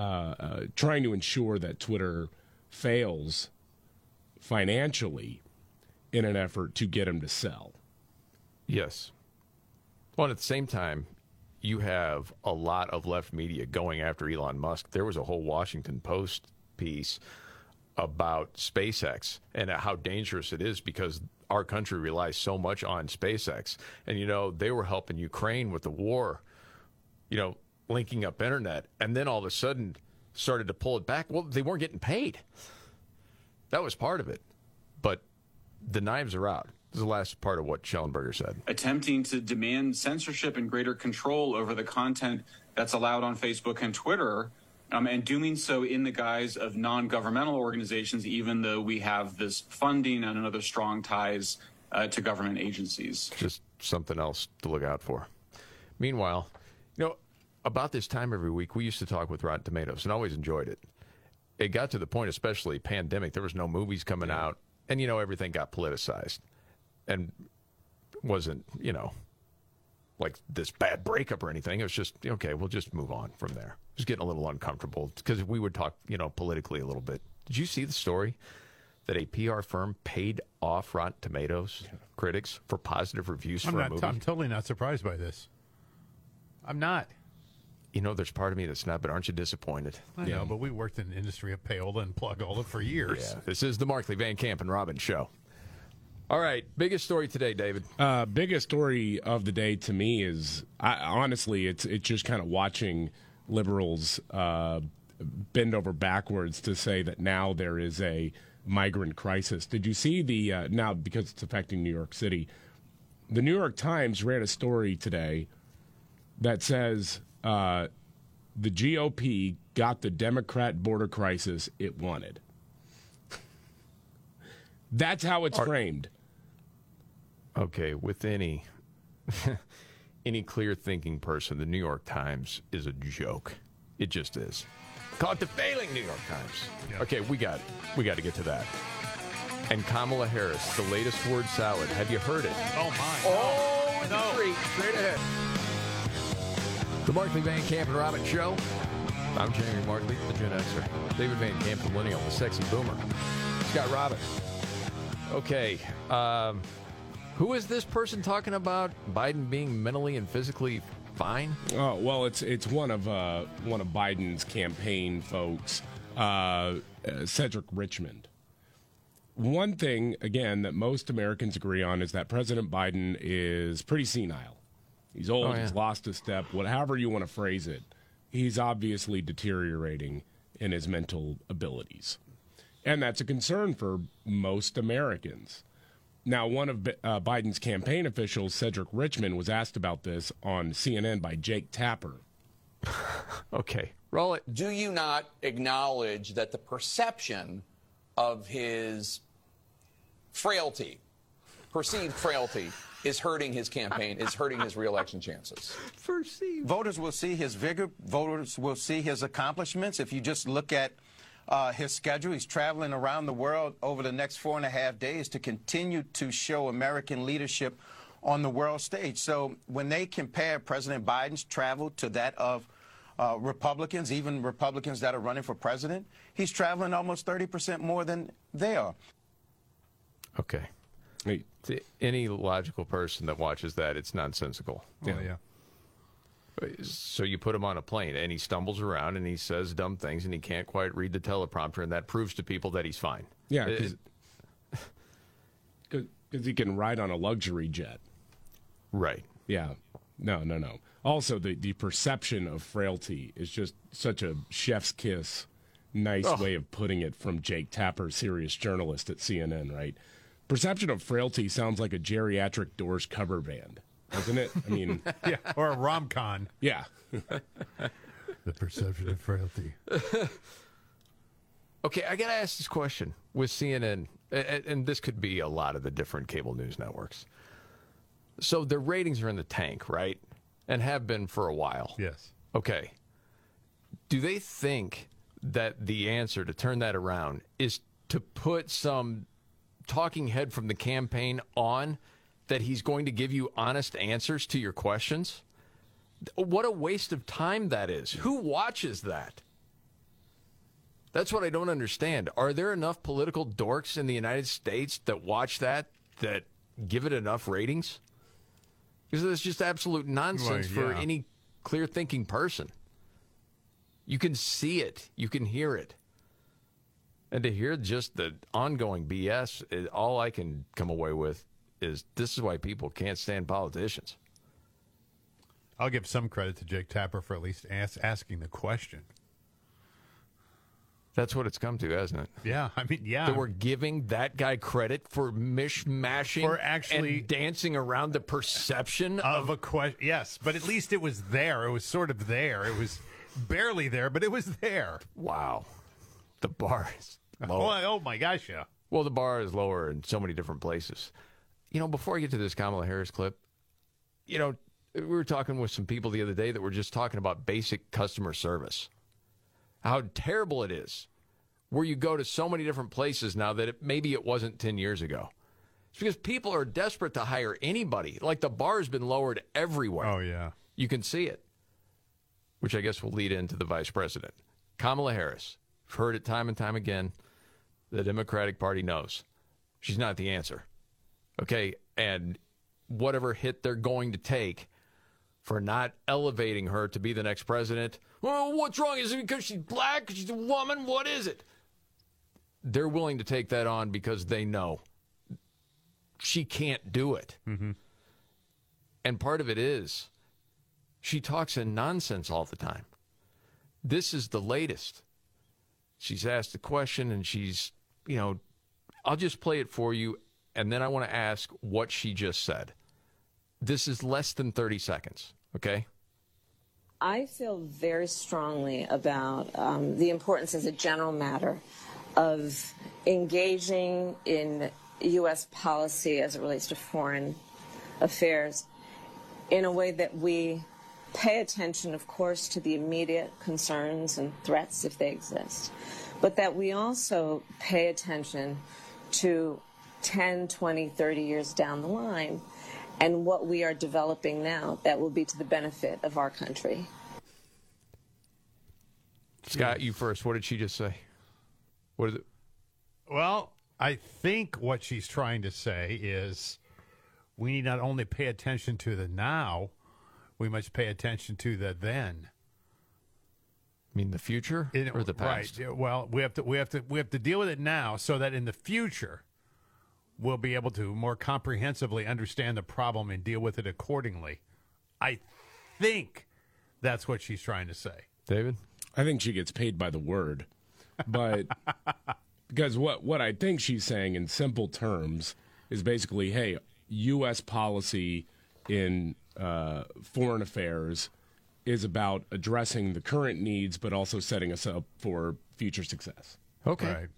ensure that Twitter fails financially in an effort to get him to sell. Yes. Well, at the same time, you have a lot of left media going after Elon Musk. There was a whole Washington Post piece about SpaceX and how dangerous it is because our country relies so much on SpaceX. And, you know, they were helping Ukraine with the war, you know, linking up internet, and then all of a sudden started to pull it back. Well, they weren't getting paid. That was part of it. But the knives are out. This is the last part of what Schellenberger said. Attempting to demand censorship and greater control over the content that's allowed on Facebook and Twitter, and doing so in the guise of non-governmental organizations, even though we have this funding and other strong ties to government agencies. Just something else to look out for. Meanwhile, you know, about this time every week, we used to talk with Rotten Tomatoes and always enjoyed it. It got to the point, especially pandemic, there was no movies coming out, and, you know, everything got politicized. And wasn't, you know, like this bad breakup or anything. It was just, okay, we'll just move on from there. It was getting a little uncomfortable because we would talk, you know, politically a little bit. Did you see the story that a PR firm paid off Rotten Tomatoes critics for positive reviews for a movie? I'm totally not surprised by this. I'm not. You know, there's part of me that's not, but aren't you disappointed? I know, but we worked in the industry of payola and plug-ola for years. Yeah. This is the Markley, Van Camp, and Robbins Show. All right, biggest story today, David. Biggest story of the day to me is, honestly, it's just kind of watching liberals bend over backwards to say that now there is a migrant crisis. Did you see the, now because it's affecting New York City, the New York Times ran a story today that says the GOP got the Democrat border crisis it wanted. That's how it's framed. Okay, with any clear-thinking person, the New York Times is a joke. It just is. Call it the failing New York Times. Yep. Okay, we got to get to that. And Kamala Harris, the latest word salad. Have you heard it? Oh, my. Oh, no. Straight ahead. The Markley, Van Camp, and Robin Show. I'm Jamie Markley, the Gen Xer. David Van Camp, the Millennial, the Sexy Boomer. Scott Robin. Okay. Who is this person talking about Biden being mentally and physically fine? Oh, well, it's one of Biden's campaign folks, Cedric Richmond. One thing, again, that most Americans agree on is that President Biden is pretty senile. He's old, he's lost a step, however you want to phrase it. He's obviously deteriorating in his mental abilities. And that's a concern for most Americans. Now, one of Biden's campaign officials, Cedric Richmond, was asked about this on CNN by Jake Tapper. Okay, roll it. Do you not acknowledge that the perception of his frailty, perceived frailty, is hurting his campaign, is hurting his reelection chances? Voters will see his vigor. Voters will see his accomplishments. If you just look at his schedule, he's traveling around the world over the next 4.5 days to continue to show American leadership on the world stage. So when they compare President Biden's travel to that of Republicans, even Republicans that are running for president, he's traveling almost 30% more than they are. Okay. To any logical person that watches that, it's nonsensical. Yeah. So you put him on a plane, and he stumbles around, and he says dumb things, and he can't quite read the teleprompter, and that proves to people that he's fine. Yeah, because he can ride on a luxury jet. Right. Yeah. No. Also, the perception of frailty is just such a chef's kiss, nice way of putting it from Jake Tapper, serious journalist at CNN, right? Perception of frailty sounds like a geriatric Doors cover band, doesn't it? I mean, yeah, or a rom-con. Yeah. The perception of frailty. Okay, I got to ask this question with CNN, and this could be a lot of the different cable news networks. So their ratings are in the tank, right? And have been for a while. Yes. Okay. Do they think that the answer to turn that around is to put some talking head from the campaign on that he's going to give you honest answers to your questions? What a waste of time that is. Who watches that? That's what I don't understand. Are there enough political dorks in the United States that watch that give it enough ratings? Because it's just absolute nonsense for any clear-thinking person. You can see it. You can hear it. And to hear just the ongoing BS, all I can come away with is this is why people can't stand politicians. I'll give some credit to Jake Tapper for at least asking the question. That's what it's come to, hasn't it? Yeah, I mean, yeah. That we're giving that guy credit for mishmashing for actually and dancing around the perception of a question. Yes, but at least it was there. It was sort of there. It was barely there, but it was there. Wow. The bar is lower. Oh, my gosh, yeah. Well, the bar is lower in so many different places. You know, before I get to this Kamala Harris clip, you know, we were talking with some people the other day that were just talking about basic customer service. How terrible it is where you go to so many different places now that maybe it wasn't 10 years ago. It's because people are desperate to hire anybody. Like the bar has been lowered everywhere. Oh, yeah. You can see it, which I guess will lead into the vice president. Kamala Harris. I've heard it time and time again. The Democratic Party knows she's not the answer. Okay? And whatever hit they're going to take for not elevating her to be the next president. Well, what's wrong? Is it because she's black? She's a woman? What is it? They're willing to take that on because they know she can't do it. Mm-hmm. And part of it is she talks in nonsense all the time. This is the latest. She's asked a question and she's, you know, I'll just play it for you, and then I want to ask what she just said. This is less than 30 seconds, okay? I feel very strongly about the importance as a general matter of engaging in U.S. policy as it relates to foreign affairs in a way that we pay attention, of course, to the immediate concerns and threats if they exist, but that we also pay attention to 10, 20, 30 years down the line and what we are developing now that will be to the benefit of our country. Scott, you first. What did she just say? What is it? Well, I think what she's trying to say is we need not only pay attention to the now, we must pay attention to the then. I mean, the future or the past? Right. Well, we have to deal with it now so that in the future we'll be able to more comprehensively understand the problem and deal with it accordingly. I think that's what she's trying to say. David? I think she gets paid by the word. But because what I think she's saying in simple terms is basically, hey, U.S. policy in foreign affairs is about addressing the current needs, but also setting us up for future success. Okay. Right.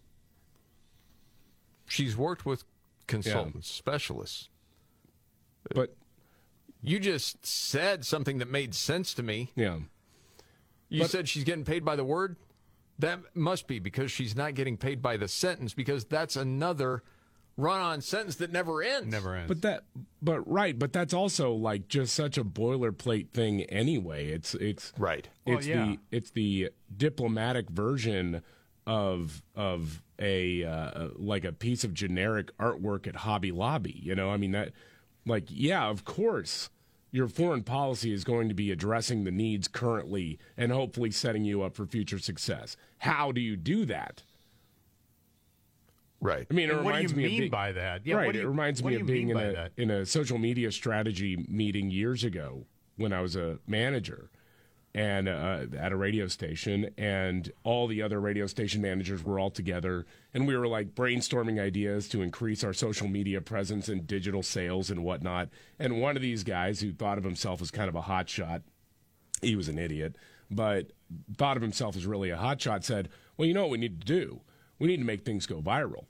She's worked with consultants, specialists. But you just said something that made sense to me. Yeah. You said she's getting paid by the word? That must be because she's not getting paid by the sentence, because that's another run-on sentence that never ends. Never ends. But that's also like just such a boilerplate thing anyway. It's right. It's the diplomatic version of a like a piece of generic artwork at Hobby Lobby. You know, I mean that, like, yeah, of course, your foreign policy is going to be addressing the needs currently and hopefully setting you up for future success. How do you do that? Right. I mean, it And what do reminds you me of mean being, by that? Yeah, right. what do It you- reminds what me do of you being mean by that? in a social media strategy meeting years ago when I was a manager and at a radio station, and all the other radio station managers were all together, and we were like brainstorming ideas to increase our social media presence and digital sales and whatnot. And one of these guys who thought of himself as kind of a hotshot, he was an idiot, but thought of himself as really a hotshot, said, well, you know what we need to do? We need to make things go viral.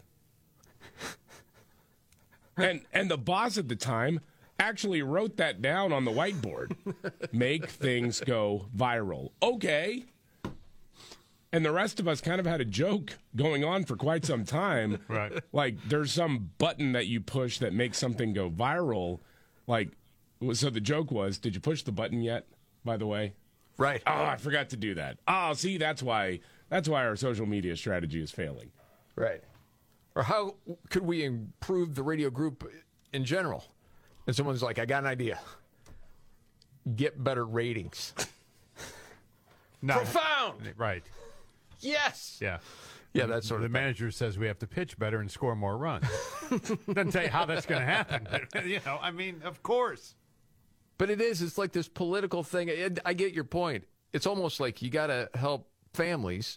And the boss at the time actually wrote that down on the whiteboard. Make things go viral. Okay. And the rest of us kind of had a joke going on for quite some time. Right. Like, there's some button that you push that makes something go viral. Like, so the joke was, did you push the button yet, by the way? Right. Oh, I forgot to do that. Oh, see, that's why our social media strategy is failing. Right. Or how could we improve the radio group in general? And someone's like, I got an idea. Get better ratings. Profound. Right. Yes. Yeah. Yeah, that's sort the of manager says we have to pitch better and score more runs. Doesn't tell you how that's going to happen. But, you know, I mean, of course. But it's like this political thing. I get your point. It's almost like you got to help families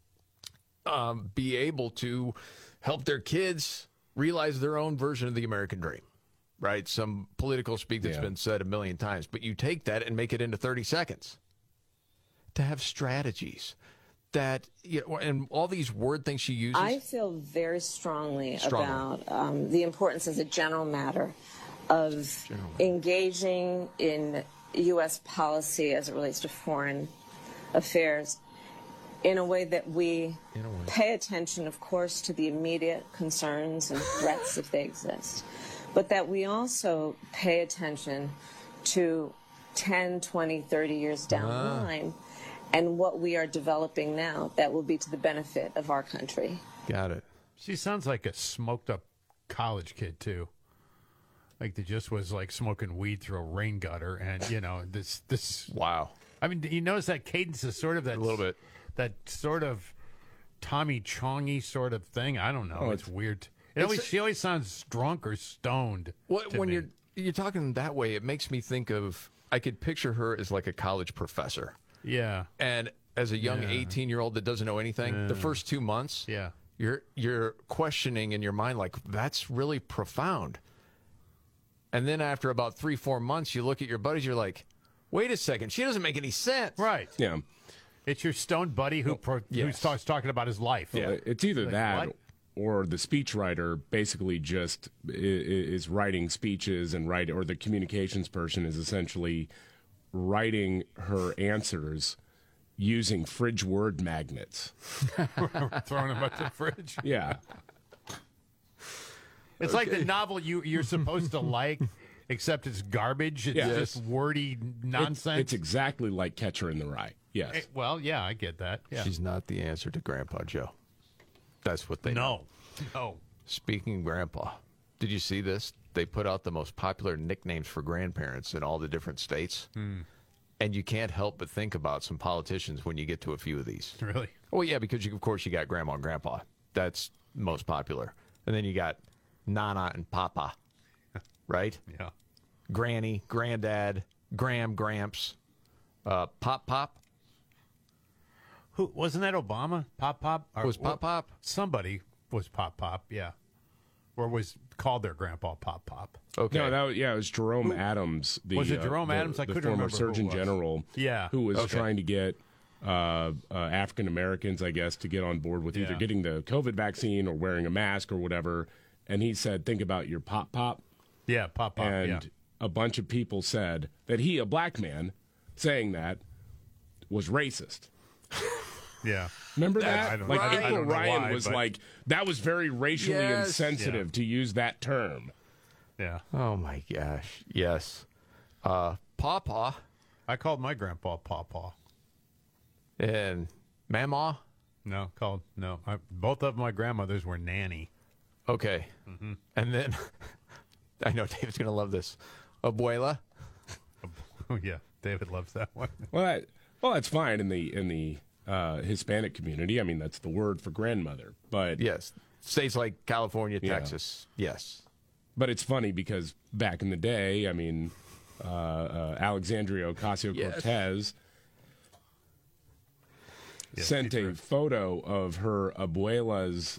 be able to help their kids realize their own version of the American dream, right? Some political speak that's been said a million times, but you take that and make it into 30 seconds. To have strategies that, you know, and all these word things she uses. I feel very strongly about the importance as a general matter of engaging in U.S. policy as it relates to foreign affairs in a way that we pay attention, of course, to the immediate concerns and threats if they exist, but that we also pay attention to 10, 20, 30 years down the line and what we are developing now that will be to the benefit of our country. Got it. She sounds like a smoked up college kid, too. Like they just was like smoking weed through a rain gutter, and you know this. Wow. I mean, you notice that cadence is sort of that a little bit, that sort of Tommy Chong-y sort of thing. I don't know. Oh, it's weird. She always sounds drunk or stoned. When you're talking that way, it makes me think of, I could picture her as like a college professor. Yeah. And as a young 18-year-old that doesn't know anything, the first 2 months, you're questioning in your mind like, that's really profound. And then after about 3-4 months, you look at your buddies, you're like, wait a second, she doesn't make any sense. Right. Yeah. It's your stoned buddy who starts talking about his life. Yeah, it's either like, that what? or the speechwriter basically just is writing speeches and or the communications person is essentially writing her answers using fridge word magnets. Throwing them at the fridge. Yeah. It's like the novel you're supposed to like, except it's garbage. It's just wordy nonsense. It's exactly like Catcher in the Rye. Yes. Well, yeah, I get that. Yeah. She's not the answer to Grandpa Joe. That's what they know. No. Speaking of Grandpa, did you see this? They put out the most popular nicknames for grandparents in all the different states. And you can't help but think about some politicians when you get to a few of these. Really? Well, yeah, because of course you got Grandma and Grandpa. That's most popular. And then you got Nana and Papa, right? Yeah. Granny, Granddad, Graham, Gramps, Pop. Who wasn't that Obama? Pop? Or, Was Pop? Somebody was Pop, yeah. Or was called their grandpa Pop. Okay. No, it was Jerome Adams. Was it Jerome Adams? I the couldn't former remember who it Surgeon was. General. Yeah. Who was Okay. trying to get African Americans, I guess, to get on board with either getting the COVID vaccine or wearing a mask or whatever. And he said, think about your Pop. Yeah, Pop. And a bunch of people said that he, a black man, saying that was racist. Yeah. Remember I that? don't- Like I April don't know Ryan why, was but- like, that was very racially Yes. insensitive to use that term. Yeah. Oh, my gosh. Yes. Pawpaw. I called my grandpa Pawpaw. And Mamaw? No. Both of my grandmothers were Nanny. Okay. And then, I know David's going to love this. Abuela? Oh, yeah. David loves that one. Well, that's fine in the Hispanic community. I mean, that's the word for grandmother. But Yes. States like California, Yeah. Texas. Yes. But it's funny because back in the day, I mean, Alexandria Ocasio-Cortez sent a photo of her abuela's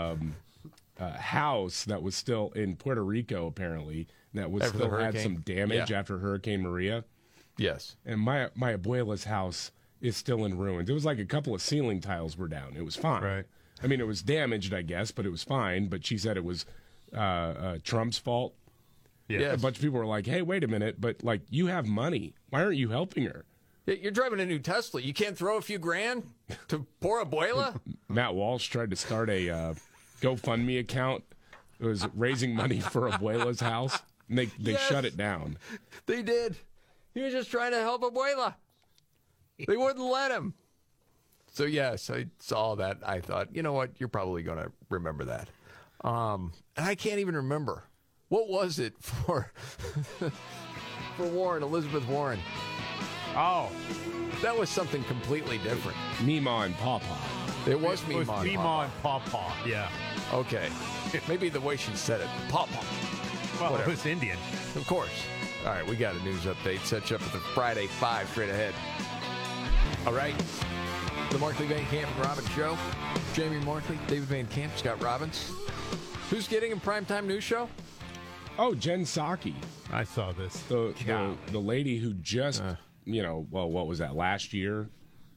house that was still in Puerto Rico, apparently, that was After the still had hurricane? some damage Yeah. after Hurricane Maria. Yes. And my abuela's house is still in ruins. It was like a couple of ceiling tiles were down. It was fine. Right. I mean, it was damaged, I guess, but it was fine. But she said it was Trump's fault. Yeah. A bunch of people were like, hey, wait a minute, but like you have money. Why aren't you helping her? You're driving a new Tesla. You can't throw a few grand to poor Abuela? Matt Walsh tried to start a GoFundMe account. It was raising money for Abuela's house. And they Yes. shut it down. They did. He was just trying to help Abuela. They wouldn't let him. So, yes, I saw that. I thought, you know what? You're probably going to remember that. And I can't even remember. What was it for Warren, Elizabeth Warren? Oh. That was something completely different. Mima and Pawpaw. It was It was Mima and Mima Pawpaw. and Pawpaw, yeah. Okay. Maybe the way she said it. Pawpaw. Well, Whatever. it was Indian. Of course. All right, we got a news update. Set you up with the Friday 5 straight ahead. All right. The Markley, Van Camp, and Robbins Show. Jamie Markley, David Van Camp, Scott Robbins. Who's getting a primetime news show? Oh, Jen Psaki. I saw this. The lady who just, what was that, last year,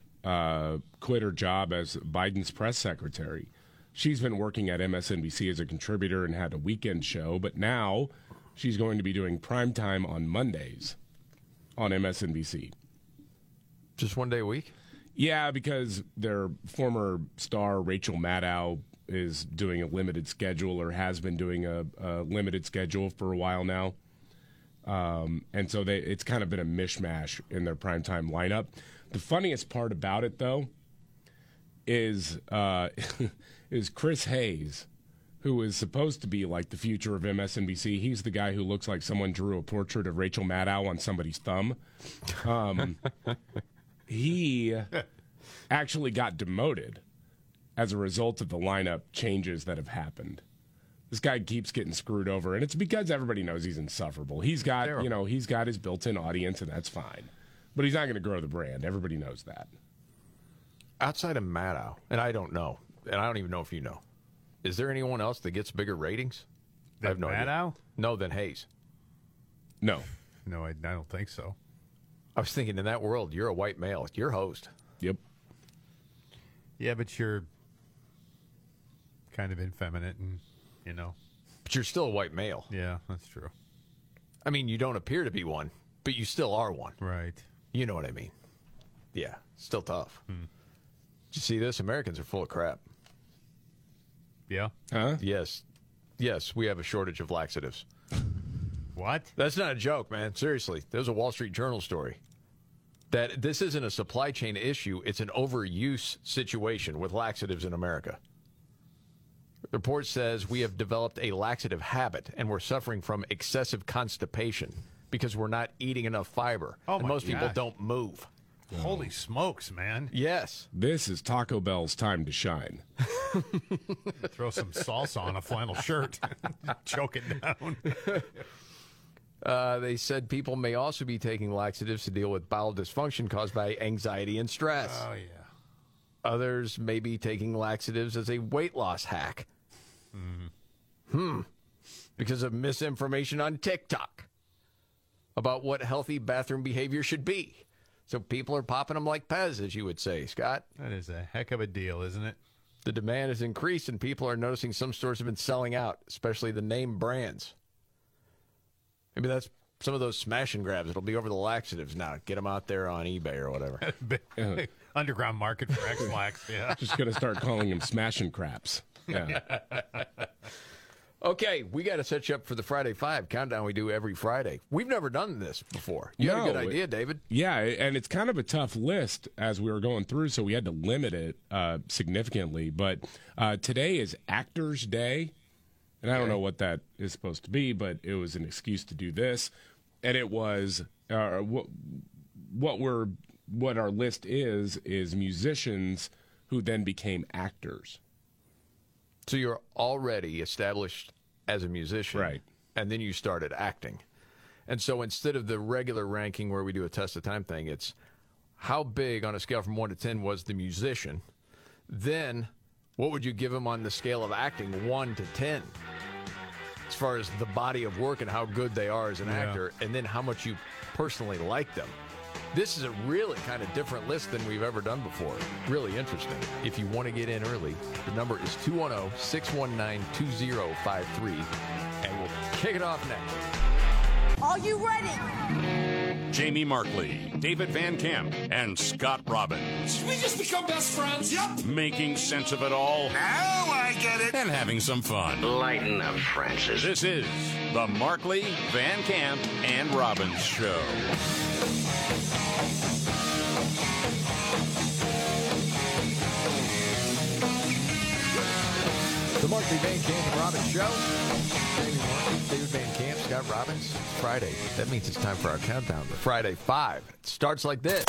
quit her job as Biden's press secretary. She's been working at MSNBC as a contributor and had a weekend show, but now she's going to be doing primetime on Mondays on MSNBC. Just one day a week? Yeah, because their former star, Rachel Maddow, is doing a limited schedule or has been doing a limited schedule for a while now. And so it's kind of been a mishmash in their primetime lineup. The funniest part about it, though, is Chris Hayes, who is supposed to be like the future of MSNBC. He's the guy who looks like someone drew a portrait of Rachel Maddow on somebody's thumb. He actually got demoted as a result of the lineup changes that have happened. This guy keeps getting screwed over, and it's because everybody knows he's insufferable. He's got, he's got his built-in audience, and that's fine. But he's not going to grow the brand. Everybody knows that. Outside of Maddow, and I don't know, and I don't even know if you know, is there anyone else that gets bigger ratings? I have no idea. Maddow? No, than Hayes. No. No, I don't think so. I was thinking in that world, you're a white male. You're host. Yep. Yeah, but you're kind of effeminate and, But you're still a white male. Yeah, that's true. I mean, you don't appear to be one, but you still are one. Right. You know what I mean. Yeah, still tough. Did you see this? Americans are full of crap. Yeah? Huh? Yes. Yes, we have a shortage of laxatives. What? That's not a joke, man. Seriously. There's a Wall Street Journal story. that this isn't a supply chain issue. It's an overuse situation with laxatives in America. The report says we have developed a laxative habit, and we're suffering from excessive constipation because we're not eating enough fiber. And most people don't move. Holy smokes, man. Yes. This is Taco Bell's time to shine. Throw some salsa on a flannel shirt. Choke it down. They said people may also be taking laxatives to deal with bowel dysfunction caused by anxiety and stress. Oh, yeah. Others may be taking laxatives as a weight loss hack. Because of misinformation on TikTok about what healthy bathroom behavior should be. So people are popping them like Pez, as you would say, Scott. That is a heck of a deal, isn't it? The demand has increased, and people are noticing some stores have been selling out, especially the name brands. Maybe that's some of those smash and grabs. It'll be over the laxatives now. Get them out there on eBay or whatever. Underground market for X-Lax, yeah. Just going to start calling them smashing craps. Yeah. Okay, we got to set you up for the Friday 5 countdown we do every Friday. We've never done this before. You had a good idea, David. Yeah, and it's kind of a tough list as we were going through, so we had to limit it significantly. But today is Actors Day, and I don't know what that is supposed to be, but it was an excuse to do this. And it was what our list is musicians who then became actors. So you're already established as a musician. Right. And then you started acting. And so instead of the regular ranking where we do a test of time thing, it's how big on a scale from 1 to 10 was the musician? Then what would you give them on the scale of acting, 1 to 10? As far as the body of work and how good they are as an actor, and then how much you personally like them. This is a really kind of different list than we've ever done before. Really interesting. If you want to get in early, the number is 210-619-2053, and we'll kick it off next. Are you ready? Jamie Markley, David Van Camp, and Scott Robbins. We just become best friends, yep. Making sense of it all. Now I get it. And having some fun. Lighten up, Francis. This is the Markley, Van Camp, and Robbins Show. The Markley, Van Camp, and Robbins Show. Jamie Markley, David Van Camp, Scott Robbins. It's Friday. That means it's time for our countdown. The Friday 5. It starts like this.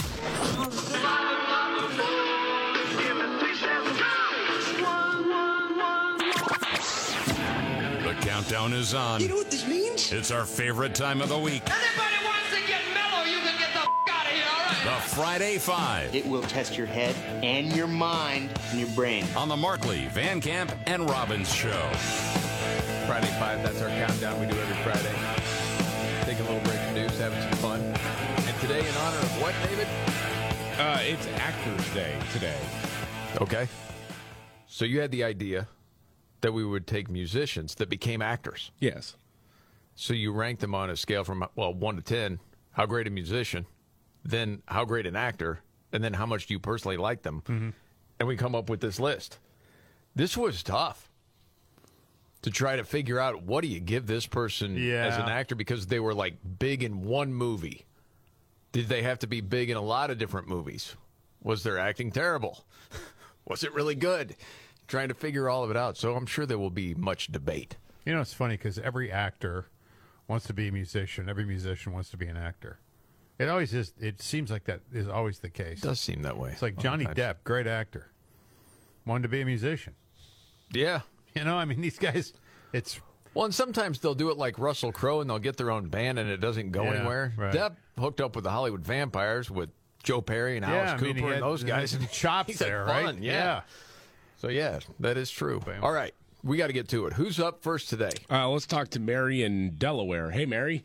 The countdown is on. You know what this means? It's our favorite time of the week. Anybody wants to get mellow, you can get the out of here, all right? The Friday 5. It will test your head and your mind and your brain. On the Markley, Van Camp, and Robbins Show. Friday 5, that's our countdown we do every Friday. Taking a little break from news, having some fun. And today, in honor of what, David? It's Actors Day today. Okay. So you had the idea that we would take musicians that became actors. Yes. So you ranked them on a scale from, 1 to 10. How great a musician, then how great an actor, and then how much do you personally like them? Mm-hmm. And we come up with this list. This was tough to try to figure out what do you give this person as an actor because they were like big in one movie. Did they have to be big in a lot of different movies? Was their acting terrible? Was it really good? Trying to figure all of it out. So I'm sure there will be much debate. You know, it's funny because every actor wants to be a musician. Every musician wants to be an actor. It always is. It seems like that is always the case. It does seem that way. It's like Johnny Depp, great actor, wanted to be a musician. Yeah. You know, I mean, these guys, it's... Well, and sometimes they'll do it like Russell Crowe, and they'll get their own band, and it doesn't go anywhere. Right. Depp hooked up with the Hollywood Vampires with Joe Perry and Alice Cooper and those guys. And chops there, right? Yeah. So, yeah, that is true. Bam. All right. We got to get to it. Who's up first today? Let's talk to Mary in Delaware. Hey, Mary.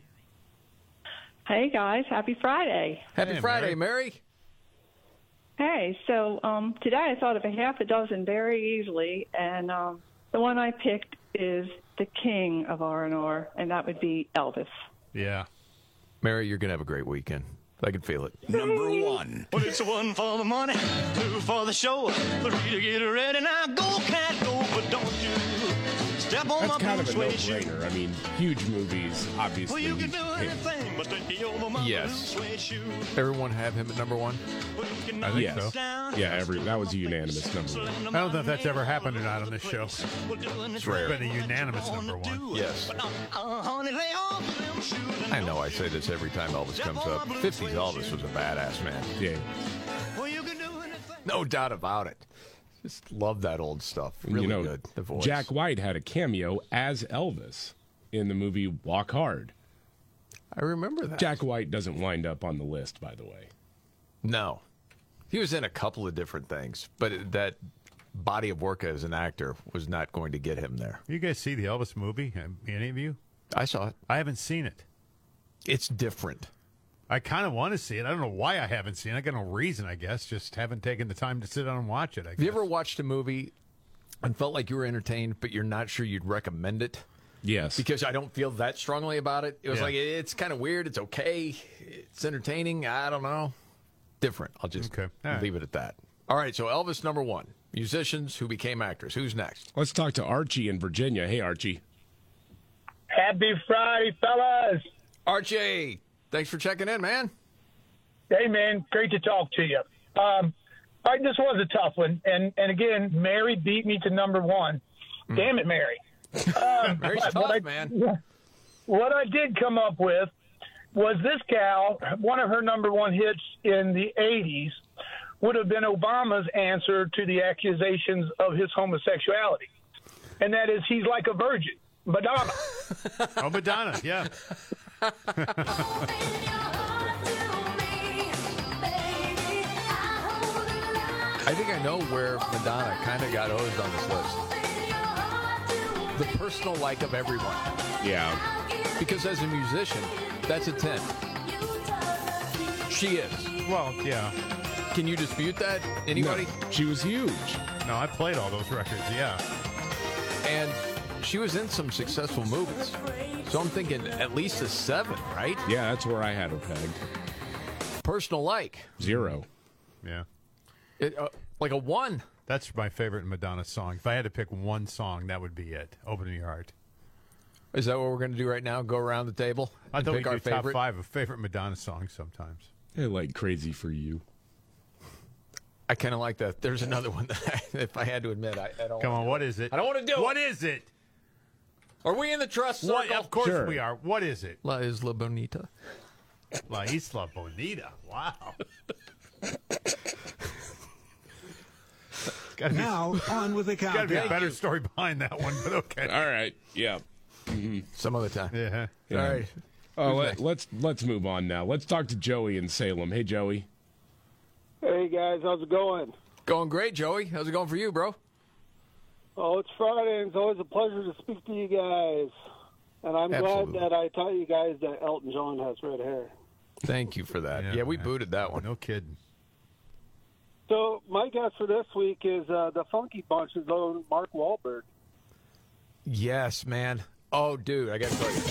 Hey, guys. Happy Friday. Happy Friday, Mary. Hey, so today I thought of a half a dozen very easily, and the one I picked is the king of R&R, and that would be Elvis. Yeah. Mary, you're going to have a great weekend. I can feel it. Number 1. Well, it's 1 for the money, 2 for the show, 3 to get ready. Now go, cat, go, but don't you That's kind of a no-brainer. I mean, huge movies, obviously. Yes. Everyone have him at number one? I think so. Yeah, that was a unanimous number one. I don't know if that's ever happened or not on this show. It's rare. been a unanimous number one. Yes. I know I say this every time Elvis comes up. 50s Elvis was a badass man. Yeah. No doubt about it. Just love that old stuff. Really good. The voice. Jack White had a cameo as Elvis in the movie Walk Hard. I remember that. Jack White doesn't wind up on the list, by the way. No. He was in a couple of different things, but that body of work as an actor was not going to get him there. You guys see the Elvis movie? Any of you? I saw it. I haven't seen it. It's different. I kind of want to see it. I don't know why I haven't seen it. I got no reason, I guess. Just haven't taken the time to sit down and watch it, I guess. Have you ever watched a movie and felt like you were entertained, but you're not sure you'd recommend it? Yes. Because I don't feel that strongly about it. It was like, it's kind of weird. It's okay. It's entertaining. I don't know. Different. I'll just leave it at that. All right, so Elvis, number one. Musicians who became actors. Who's next? Let's talk to Archie in Virginia. Hey, Archie. Happy Friday, fellas. Archie, thanks for checking in, man. Hey, man, great to talk to you. All right, this was a tough one. And again, Mary beat me to number one. Damn it, Mary. Mary's tough, man. What I did come up with was this gal, one of her number one hits in the 80s would have been Obama's answer to the accusations of his homosexuality. And that is, he's like a virgin. Madonna. Oh, Madonna, yeah. I think I know where Madonna kind of got hosed on this list. The personal like of everyone. Yeah. Because as a musician, that's a 10. She is. Well, yeah. Can you dispute that? Anybody? No, she was huge. No, I played all those records, yeah. And she was in some successful movies. So I'm thinking at least a 7, right? Yeah, that's where I had her pegged. Personal like. 0. Yeah. Like a 1. That's my favorite Madonna song. If I had to pick one song, that would be it. Open Your Heart. Is that what we're going to do right now? Go around the table? I thought we'd pick our do top favorite? 5 of favorite Madonna songs sometimes. I like Crazy for You. I kind of like that. There's another one that if I had to admit, I don't Come want on, to what is it? I don't want to do it. What is it? Are we in the trust circle? What? Of course we are. What is it? La Isla Bonita. La Isla Bonita. Wow. Now, on with the countdown. Got to be a better story behind that one, but okay. All right. Yeah. Some other time. Yeah. All right. Oh, let's move on now. Let's talk to Joey in Salem. Hey, Joey. Hey, guys. How's it going? Going great, Joey. How's it going for you, bro? Oh, it's Friday, and it's always a pleasure to speak to you guys. And I'm glad that I taught you guys that Elton John has red hair. Thank you for that. Yeah, we booted that one. No kidding. So my guess for this week is the Funky Bunch's own Mark Wahlberg. Yes, man. Oh, dude, I got to tell you.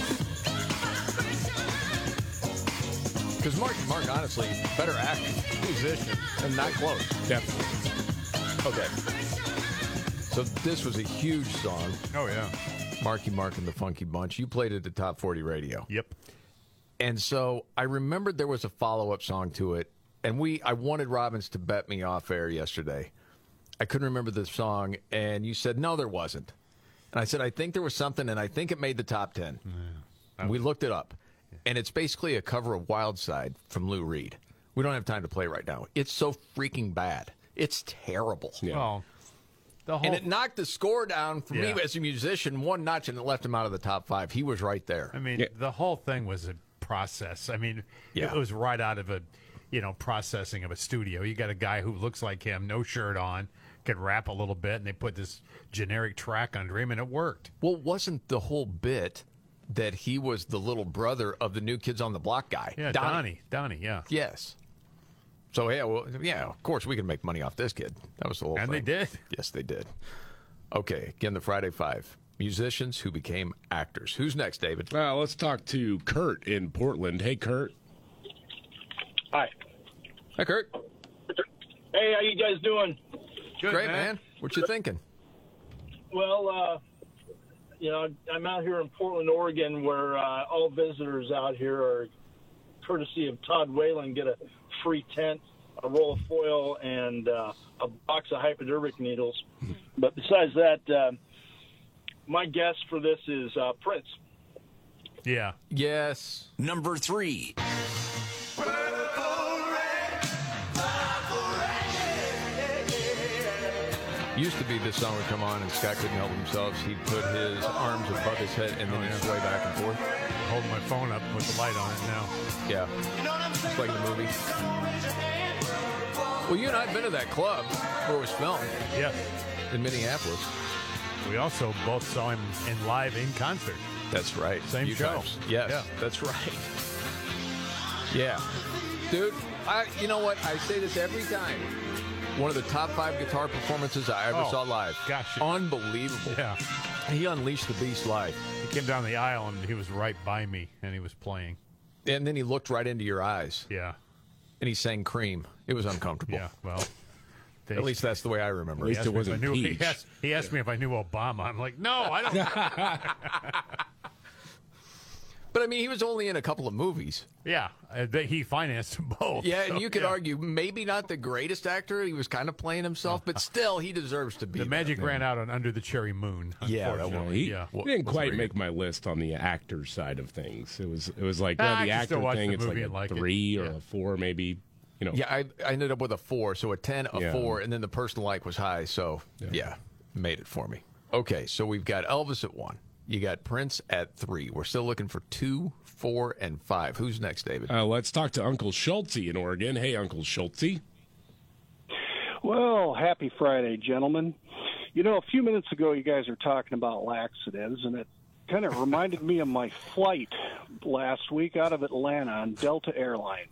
Because Mark, honestly, better actor, musician, and not close. Definitely. Okay. So this was a huge song. Oh, yeah. Marky Mark and the Funky Bunch. You played it at the Top 40 Radio. Yep. And so I remembered there was a follow-up song to it, and I wanted Robbins to bet me off air yesterday. I couldn't remember the song, and you said, no, there wasn't. And I said, I think there was something, and I think it made the top 10. Yeah. And we looked it up, and it's basically a cover of Wild Side from Lou Reed. We don't have time to play right now. It's so freaking bad. It's terrible. Yeah. Well, and it knocked the score down for me as a musician one notch, and it left him out of the top 5. He was right there. I mean, the whole thing was a process. I mean, it was right out of a, processing of a studio. You got a guy who looks like him, no shirt on, could rap a little bit, and they put this generic track under him, and it worked. Well, wasn't the whole bit that he was the little brother of the New Kids on the Block guy? Yeah, Donnie, yeah. Yes. So, of course we can make money off this kid. That was the whole thing. And they did. Yes, they did. Okay, again, the Friday Five. Musicians who became actors. Who's next, David? Let's talk to Kurt in Portland. Hey, Kurt. Hi. Hi, Kurt. Hey, how you guys doing? Good, Great, man. What you thinking? Well, I'm out here in Portland, Oregon, where all visitors out here are, courtesy of Todd Whalen, get a free tent, a roll of foil, and a box of hypodermic needles. But besides that, my guess for this is Prince. Yeah. Yes. Number 3. Used to be this song would come on and Scott couldn't help himself. He'd put his arms above his head and then he'd sway back and forth. Holding my phone up with the light on it now. Yeah. It's like the movie. Well, you and I have been to that club where it was filmed. Yeah. In Minneapolis. We also both saw him live in concert. That's right. Same show. Times. Yes, yeah. That's right. Yeah. Dude, you know what? I say this every time. One of the top 5 guitar performances I ever saw live. Gosh. Unbelievable. Yeah. He unleashed the beast live. He came down the aisle and he was right by me and he was playing. And then he looked right into your eyes. Yeah. And he sang Cream. It was uncomfortable. Yeah, well. At least that's the way I remember. At least it wasn't Peach. He asked me if I knew Obama. I'm like, no, I don't. But, I mean, he was only in a couple of movies. Yeah, he financed them both. Yeah, and you could argue maybe not the greatest actor. He was kind of playing himself, but still, he deserves to be. The magic ran out on Under the Cherry Moon. Yeah, that one. He didn't quite make my list on the actor side of things. It was like the actor thing. It's like a 3 or a 4, maybe. Yeah, I ended up with a 4, so a 10, a 4, and then the personal like was high, so yeah, made it for me. Okay, so we've got Elvis at 1. You got Prince at 3. We're still looking for 2, 4, and 5. Who's next, David? Let's talk to Uncle Schultze in Oregon. Hey, Uncle Schultze. Well, happy Friday, gentlemen. A few minutes ago, you guys are talking about laxatives, and it kind of reminded me of my flight last week out of Atlanta on Delta Airlines.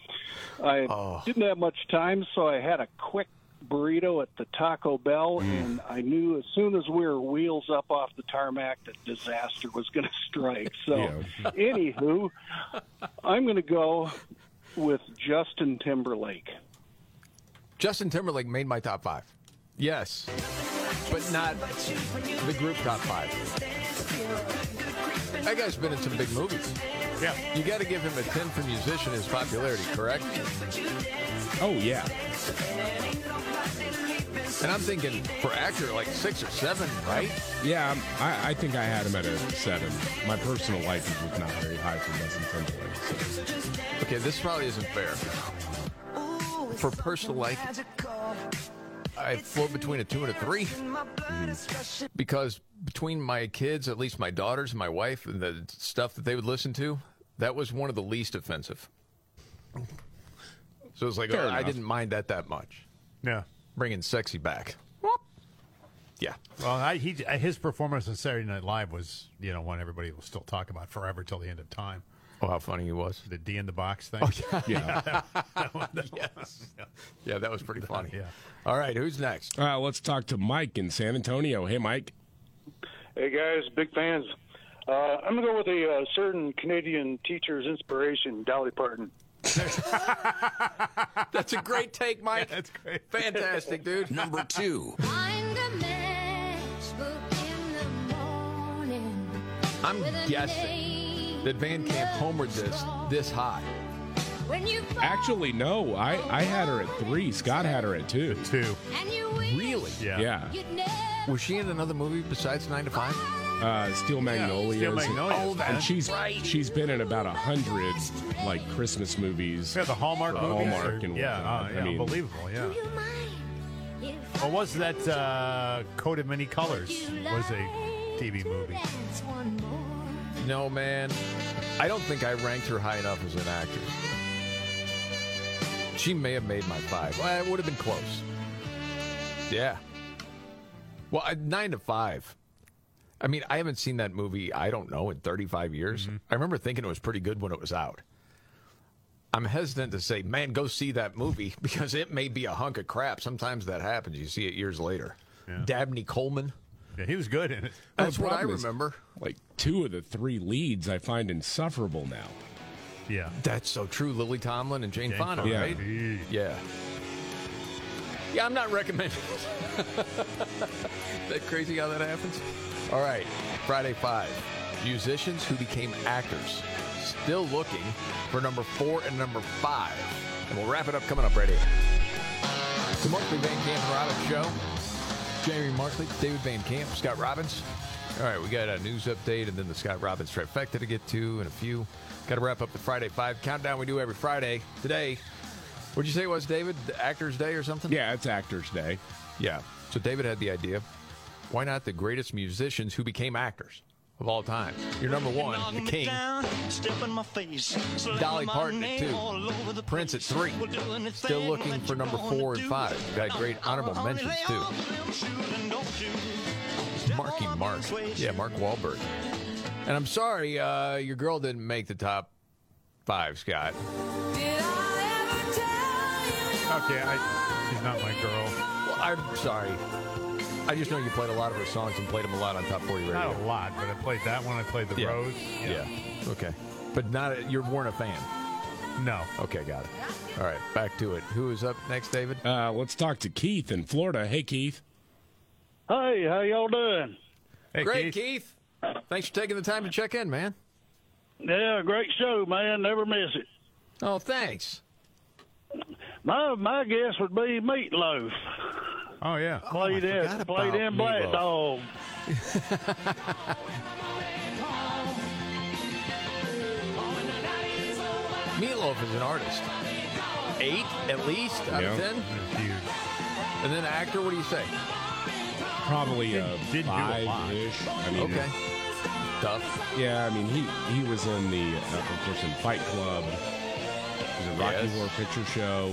I didn't have much time, so I had a quick burrito at the Taco Bell, and I knew as soon as we were wheels up off the tarmac that disaster was going to strike. So, anywho, I'm going to go with Justin Timberlake. Justin Timberlake made my top 5. Yes, but not the group top 5. That guy's been in some big movies. Yeah. You got to give him a 10 for musician, his popularity, correct? Oh, yeah. And I'm thinking for actor, like 6 or 7, right? Yeah, I think I had him at a 7. My personal life was not very high for Justin Timberlake. So. Okay, this probably isn't fair. For personal life, I float between a 2 and a 3. Because between my kids, at least my daughters and my wife, and the stuff that they would listen to, that was one of the least offensive. So it's like, I didn't mind that much. Yeah. Bringing sexy back. Yeah. Well, his performance on Saturday Night Live was, one everybody will still talk about forever till the end of time. Oh, how funny he was. The D in the box thing. Oh, yeah. Yeah, that was pretty funny. Yeah. All right, who's next? Let's talk to Mike in San Antonio. Hey, Mike. Hey, guys, big fans. I'm going to go with a certain Canadian teacher's inspiration, Dolly Parton. That's a great take, Mike. That's great. Fantastic, dude. Number 2. I'm guessing that Van Camp homered this high. Actually, no. I had her at 3. Scott had her at 2. 2. Really? Yeah. Was she in another movie besides 9 to 5? Steel Magnolias. Steel Magnolias. Oh, that's and she's been in about 100 like Christmas movies. Yeah, the Hallmark movies. Hallmark and whatnot. I mean, unbelievable. Yeah. What was that? Coat of Many Colors was a TV movie. No, man. I don't think I ranked her high enough as an actor. She may have made my 5. Well, it would have been close. Yeah. Well, 9 to 5. I mean, I haven't seen that movie, I don't know, in 35 years. Mm-hmm. I remember thinking it was pretty good when it was out. I'm hesitant to say, man, go see that movie, because it may be a hunk of crap. Sometimes that happens. You see it years later. Yeah. Dabney Coleman. Yeah, he was good in it. That's what I remember. Like 2 of the 3 leads I find insufferable now. Yeah. That's so true. Lily Tomlin and Jane Fonda, right? Yeah. Yeah, I'm not recommending it. That crazy how that happens? All right, Friday 5. Musicians who became actors. Still looking for number 4 and number 5. And we'll wrap it up coming up right here. The Markley, Van Camp, and Robbins Show. Jamie Markley, David Van Camp, Scott Robbins. All right, we got a news update and then the Scott Robbins trifecta to get to and a few. Got to wrap up the Friday 5 countdown we do every Friday. Today, what'd you say it was, David? Actors Day or something? Yeah, it's Actors Day. Yeah. So David had the idea. Why not the greatest musicians who became actors of all time? Your number 1, the King. Dolly Parton at 2. Prince at 3. Still looking for number 4 and 5. Got great honorable mentions, too. Marky Mark. Yeah, Mark Wahlberg. And I'm sorry, your girl didn't make the top 5, Scott. Okay, she's not my girl. Well, I'm sorry. I just know you played a lot of her songs and played them a lot on Top 40 Radio. Not a lot, but I played that one. I played The Rose. Yeah. Okay. But you weren't a fan? No. Okay, got it. All right, back to it. Who is up next, David? Let's talk to Keith in Florida. Hey, Keith. Hey, how y'all doing? Hey, Great, Keith. Thanks for taking the time to check in, man. Yeah, great show, man. Never miss it. Oh, thanks. My guess would be Meatloaf. Oh, yeah. Played in Black Dog. Meatloaf is an artist. 8 at least out of 10? Huge. And then actor, what do you say? Probably Didn't do a lot. 5-ish. I mean, Okay. Tough. Yeah, I mean, he was in the, of course, in Fight Club. He was in Rocky Yes. Horror Picture Show.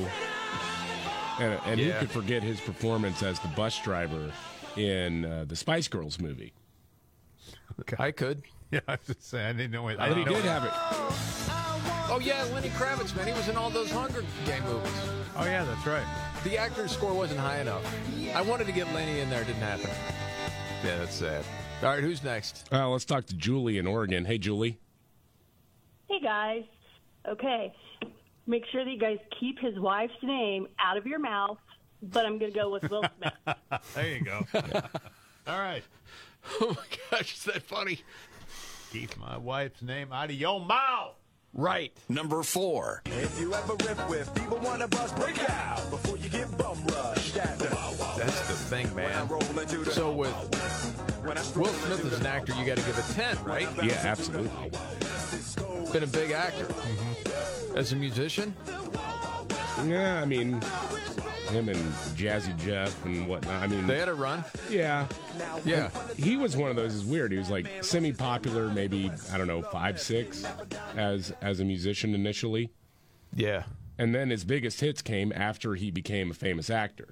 And who Yeah. could forget his performance as the bus driver in the Spice Girls movie? Okay. I could. Yeah, I was just saying, I didn't know it. But he did have it. Oh, yeah, Lenny Kravitz, man. He was in all those Hunger Game movies. Oh, yeah, that's right. The actor's score wasn't high enough. I wanted to get Lenny in there. Didn't happen. Yeah, that's sad. All right, who's next? Let's talk to Julie in Oregon. Hey, Julie. Hey, guys. Okay. Make sure that you guys keep his wife's name out of your mouth, but I'm going to go with Will Smith. There you go. All right. Oh, my gosh, is that funny? Keep my wife's name out of your mouth. Right. Number 4. If you ever riff with people want to bust, break out before you get bum rushed. That's the thing, man. So with Will Smith as an actor, you got to give it 10, right? Yeah, absolutely. Been a big actor. As a musician? Yeah, I mean, him and Jazzy Jeff and whatnot. I mean, They had a run. yeah. Yeah. He was one of those. It's weird. He was like semi-popular, maybe, I don't know, 5, 6 as a musician initially. Yeah. And then his biggest hits came after he became a famous actor.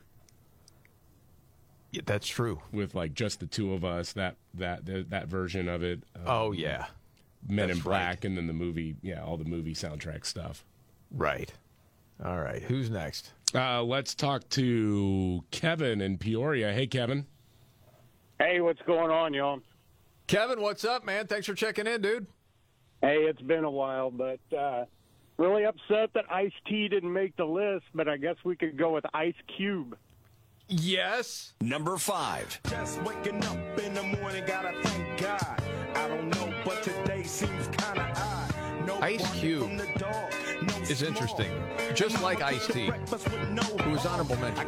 Yeah, that's true. With like Just the Two of Us, that version of it. Oh, yeah. Men That's in Black, and then the movie, all the movie soundtrack stuff. Right. All right. Who's next? Let's talk to Kevin in Peoria. Hey, Kevin. Hey, what's going on, y'all? Kevin, what's up, man? Thanks for checking in, dude. Hey, it's been a while, but really upset that Ice-T didn't make the list, but I guess we could go with Ice Cube. Yes. Number 5. Just waking up in the morning, gotta thank God. I don't know, but today seems kind of odd. No Ice Cube is interesting. Just like Ice-T, who was honorable mention.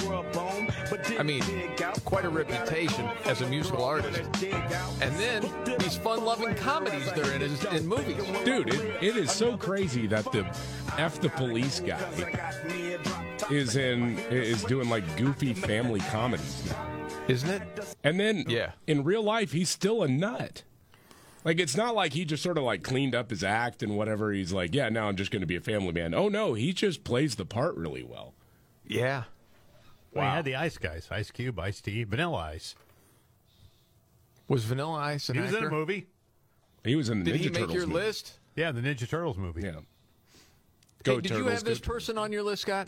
I mean, quite a reputation as a musical artist. And then these fun-loving comedies they're in movies. Dude, it is so crazy that the F the Police guy is doing like goofy family comedies now. Isn't it? And then in real life, he's still a nut. Like, it's not like he just sort of like cleaned up his act and whatever. He's like, yeah, now I'm just going to be a family man. Oh, no, he just plays the part really well. Yeah. Well, he had the Ice Guys. Ice Cube, Ice-T, Vanilla Ice. Was Vanilla Ice an He actor? was in a movie. He was in the Did Ninja he make Turtles your movie. list? Yeah, the Ninja Turtles movie. Yeah. Hey, did you have this person on your list, Scott?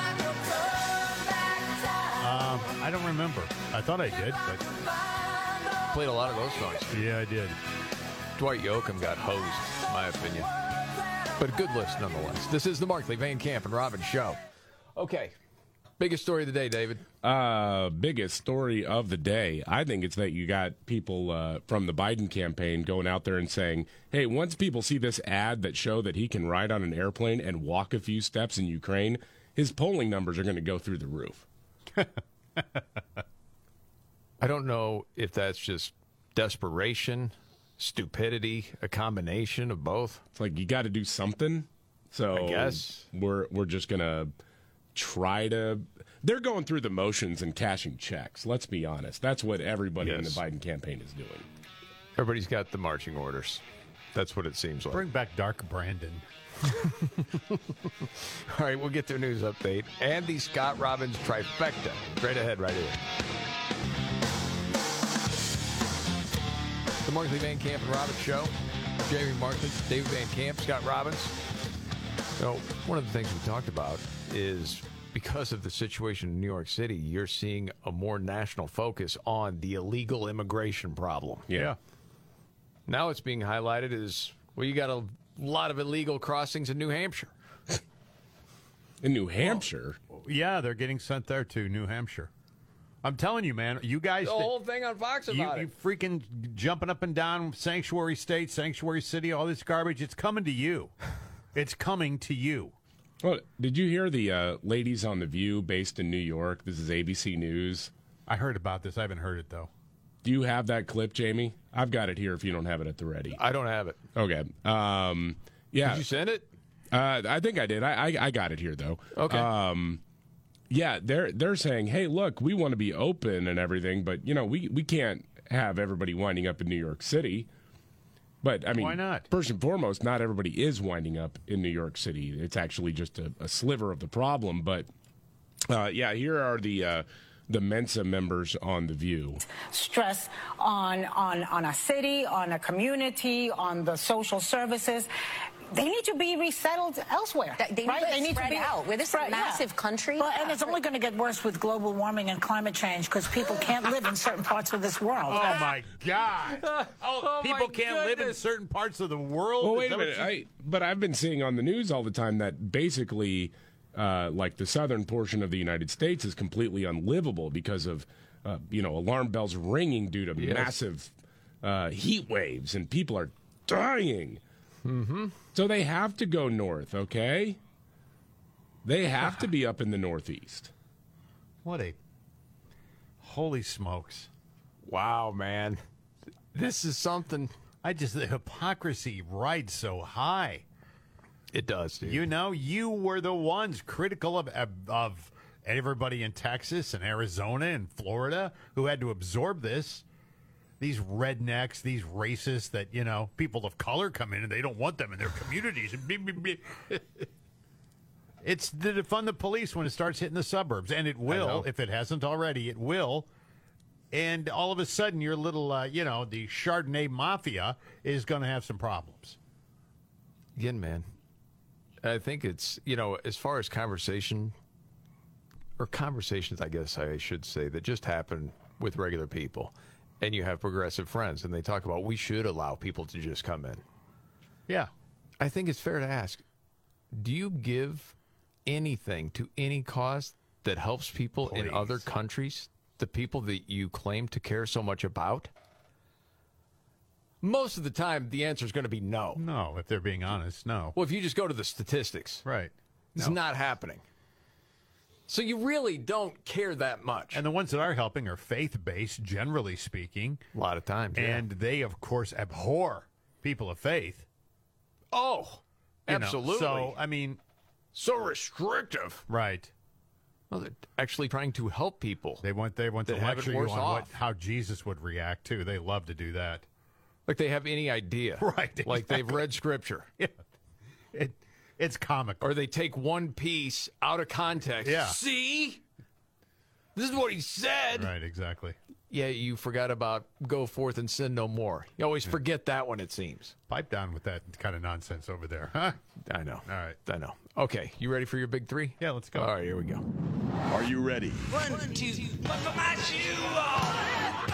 I don't remember. I thought I did, but Played a lot of those songs. yeah, I did. Dwight Yoakam got hosed, in my opinion. But a good list nonetheless. This is the Markley, Van Camp, and Robbins Show. Okay. Biggest story of the day, David. Biggest story of the day. I think it's that you got people from the Biden campaign going out there and saying, hey, once people see this ad that show that he can ride on an airplane and walk a few steps in Ukraine, his polling numbers are going to go through the roof. I don't know if that's just desperation, stupidity, a combination of both. It's like you got to do something. So I guess we're just going to try to. They're going through the motions and cashing checks. Let's be honest. That's what everybody in the Biden campaign is doing. Everybody's got the marching orders. That's what it seems like. Bring back Dark Brandon. All right, we'll get to a news update and the Scott Robbins trifecta. Straight ahead right here. The Markley, Van Camp, and Robbins Show. Jamie Markley, David Van Camp, Scott Robbins. So one of the things we talked about is because of the situation in New York City, you're seeing a more national focus on the illegal immigration problem. Yeah. Now it's being highlighted as, well, you got a lot of illegal crossings in New Hampshire. In New Hampshire? Yeah, they're getting sent there to New Hampshire. I'm telling you, man, you guys... The whole thing on Fox about you freaking jumping up and down sanctuary state, sanctuary city, all this garbage, it's coming to you. It's coming to you. Well, did you hear the ladies on The View based in New York? This is ABC News. I heard about this. I haven't heard it, though. Do you have that clip, Jamie? I've got it here if you don't have it at the ready. I don't have it. Okay. Yeah. Did you send it? I think I did. I got it here, though. Okay. Yeah, they're saying, hey, look, we want to be open and everything, but, you know, we can't have everybody winding up in New York City. But, I mean, why not? First and foremost, not everybody is winding up in New York City. It's actually just a sliver of the problem. But, yeah, here are the Mensa members on The View. Stress on a city, on a community, on the social services. They need to be resettled elsewhere. They need to be out. We're this massive country. Well, and it's only going to get worse with global warming and climate change because people can't live in certain parts of this world. Oh, my God. People can't live in certain parts of the world? Well, wait a minute. But I've been seeing on the news all the time that basically, like the southern portion of the United States is completely unlivable because of, alarm bells ringing due to massive heat waves, and people are dying. Mm-hmm. So they have to go north, okay? They have to be up in the Northeast. What a... Holy smokes. Wow, man. This is something... The hypocrisy rides so high. It does, dude. You know, you were the ones critical of everybody in Texas and Arizona and Florida who had to absorb this. These rednecks, these racists that, people of color come in and they don't want them in their communities. It's to defund the police when it starts hitting the suburbs. And it will, if it hasn't already, it will. And all of a sudden, your little, the Chardonnay mafia is going to have some problems. Again, man, I think it's, as far as conversations, I guess I should say, that just happen with regular people. And you have progressive friends, and they talk about we should allow people to just come in. Yeah. I think it's fair to ask, do you give anything to any cause that helps people in other countries, the people that you claim to care so much about? Most of the time, the answer is going to be no. No, if they're being honest, no. Well, if you just go to the statistics. Right. It's not happening. So you really don't care that much. And the ones that are helping are faith-based, generally speaking. A lot of times, yeah. And they, of course, abhor people of faith. Oh, absolutely. So, I mean... So restrictive. Right. Well, they're actually trying to help people. They want to lecture you on how Jesus would react, too. They love to do that. Like they have any idea. Right. Exactly. Like they've read Scripture. Yeah. It's comical. Or they take one piece out of context. Yeah. See? This is what he said. Right, exactly. Yeah, you forgot about go forth and sin no more. You always forget that one, it seems. Pipe down with that kind of nonsense over there, huh? I know. All right. I know. Okay, you ready for your big three? Yeah, let's go. All right, here we go. Are you ready? 1, 2, 1 for my shoe.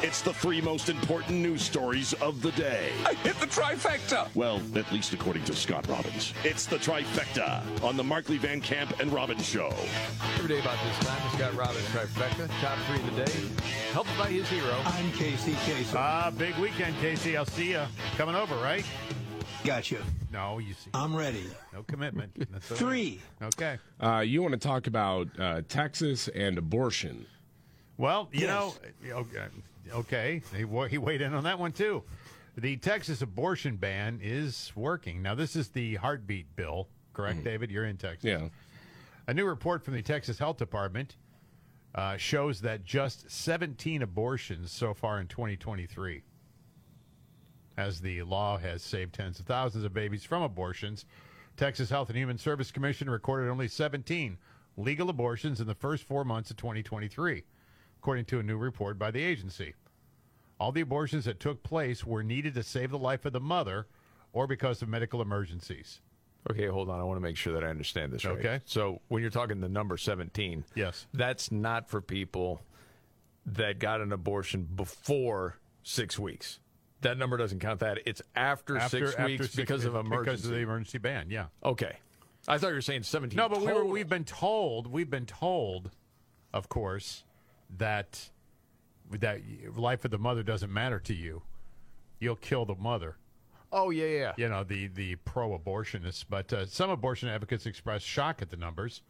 It's the 3 most important news stories of the day. I hit the trifecta. Well, at least according to Scott Robbins. It's the trifecta on the Markley, Van Camp, and Robbins Show. Every day about this time, Scott Robbins trifecta. Top 3 of the day. Helped by his hero. I'm Casey Kasem. Big weekend, Casey. I'll see you. Coming over, right? Gotcha. No, you see. I'm ready. No commitment. That's all 3. Right. Okay. You want to talk about Texas and abortion? Well, you know, okay. He weighed in on that one, too. The Texas abortion ban is working. Now, this is the heartbeat bill, correct, David? You're in Texas. Yeah. A new report from the Texas Health Department shows that just 17 abortions so far in 2023. As the law has saved tens of thousands of babies from abortions, Texas Health and Human Service Commission recorded only 17 legal abortions in the first 4 months of 2023, according to a new report by the agency. All the abortions that took place were needed to save the life of the mother or because of medical emergencies. Okay, hold on. I want to make sure that I understand this right. Okay. So when you're talking the number 17, yes, that's not for people that got an abortion before 6 weeks. That number doesn't count that. It's after 6 weeks because of emergency. Because of the emergency ban, yeah. Okay. I thought you were saying 17. No, but we've been told, of course, that life of the mother doesn't matter to you. You'll kill the mother. Oh, yeah. You know, the pro-abortionists. But some abortion advocates expressed shock at the numbers.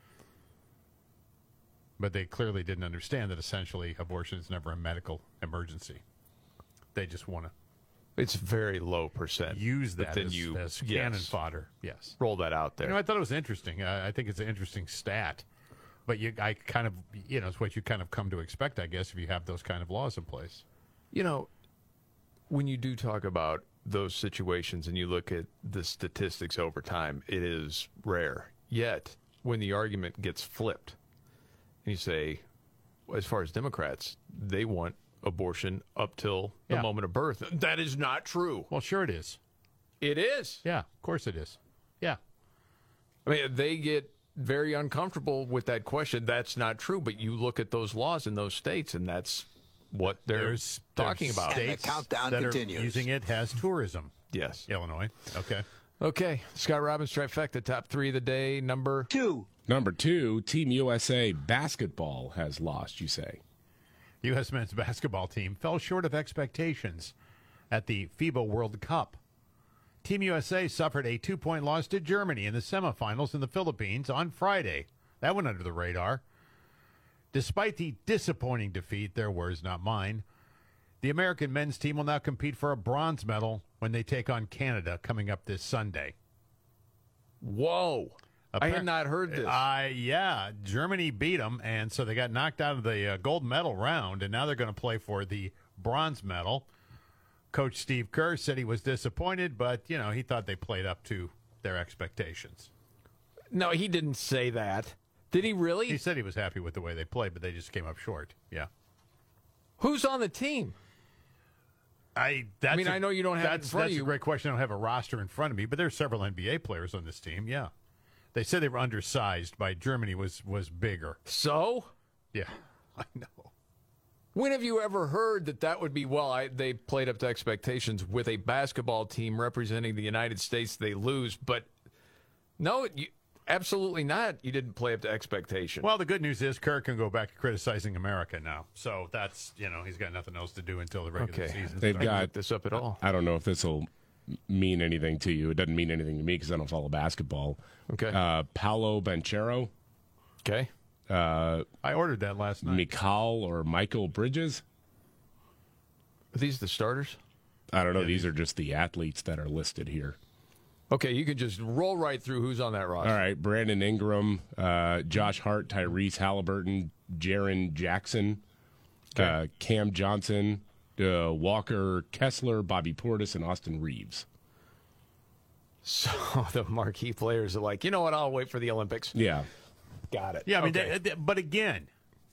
But they clearly didn't understand that essentially abortion is never a medical emergency. They just want to. It's very low percent. Use that as cannon fodder. Yes. Roll that out there. You know, I thought it was interesting. I think it's an interesting stat. But it's what you kind of come to expect, I guess, if you have those kind of laws in place. You know, when you do talk about those situations and you look at the statistics over time, it is rare. Yet, when the argument gets flipped, and you say, well, as far as Democrats, they want abortion up till the moment of birth. That is not true. Well, sure it is. It is. Yeah, of course it is. Yeah. I mean, they get very uncomfortable with that question. That's not true. But you look at those laws in those states, and that's what they're talking about. And the countdown that continues. Are using it as tourism. Yes. Illinois. Okay. Okay. Scott Robbins trifecta, top 3 of the day. Number 2. Number 2, Team USA basketball has lost, you say. U.S. men's basketball team fell short of expectations at the FIBA World Cup. Team USA suffered a 2-point loss to Germany in the semifinals in the Philippines on Friday. That went under the radar. Despite the disappointing defeat, their words, not mine, the American men's team will now compete for a bronze medal when they take on Canada coming up this Sunday. Whoa. I had not heard this. Yeah, Germany beat them, and so they got knocked out of the gold medal round, and now they're going to play for the bronze medal. Coach Steve Kerr said he was disappointed, but, he thought they played up to their expectations. No, he didn't say that. Did he really? He said he was happy with the way they played, but they just came up short. Yeah. Who's on the team? I know you don't have it in front of you. That's a great question. I don't have a roster in front of me, but there's several NBA players on this team, yeah. They said they were undersized, but Germany was bigger. So? Yeah, I know. When have you ever heard that would be, they played up to expectations with a basketball team representing the United States, they lose, but no, absolutely not. You didn't play up to expectations. Well, the good news is Kerr can go back to criticizing America now. So that's, he's got nothing else to do until the regular season. They've got this up at all. I don't know if this will mean anything to you. It doesn't mean anything to me because I don't follow basketball. Okay. Paolo Banchero. Okay. I ordered that last night. Michael Bridges. Are these the starters? I don't know. These are just the athletes that are listed here. Okay, you can just roll right through who's on that roster. All right. Brandon Ingram, Josh Hart, Tyrese Halliburton, Jaren Jackson, Cam Johnson, Walker Kessler, Bobby Portis, and Austin Reeves. So the marquee players are like, you know what, I'll wait for the Olympics. Yeah. Got it. Yeah, I mean, but again.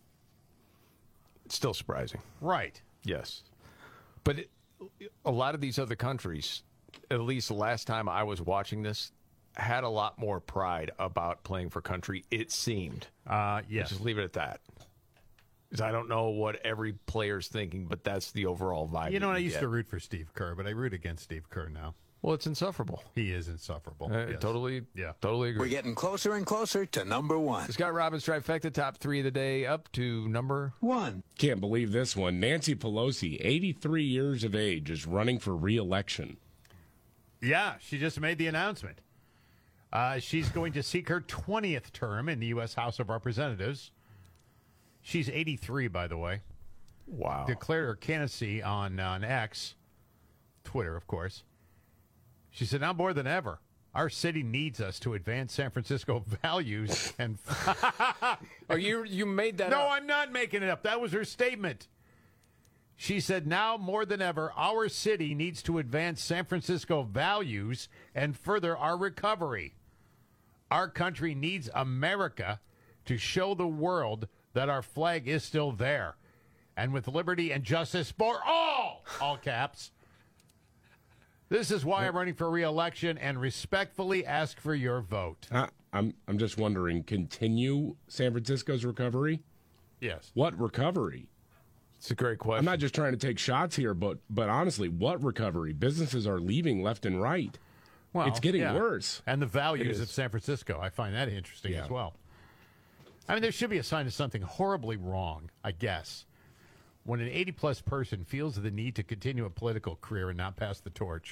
It's still surprising. Right. Yes. But a lot of these other countries, at least the last time I was watching this, had a lot more pride about playing for country, it seemed. Yes. Just leave it at that. I don't know what every player's thinking, but that's the overall vibe. You know, I used to root for Steve Kerr, but I root against Steve Kerr now. Well, it's insufferable. He is insufferable. Yes. Totally agree. We're getting closer and closer to number one. Scott Robbins trifecta, top 3 of the day, up to number 1. Can't believe this one. Nancy Pelosi, 83 years of age, is running for re-election. Yeah, she just made the announcement. She's going to seek her 20th term in the U.S. House of Representatives. She's 83, by the way. Wow. Declared her candidacy on X, Twitter, of course. She said, now more than ever, our city needs us to advance San Francisco values. And Oh, you made that up? No, I'm not making it up. That was her statement. She said, now more than ever, our city needs to advance San Francisco values and further our recovery. Our country needs America to show the world that our flag is still there. And with liberty and justice for all caps. This is why I'm running for re-election and respectfully ask for your vote. I'm just wondering, continue San Francisco's recovery? Yes. What recovery? It's a great question. I'm not just trying to take shots here, but honestly, what recovery? Businesses are leaving left and right. Well, it's getting yeah. worse. And the values of San Francisco, I find that interesting as well. I mean, there should be a sign of something horribly wrong, I guess, when an 80-plus person feels the need to continue a political career and not pass the torch.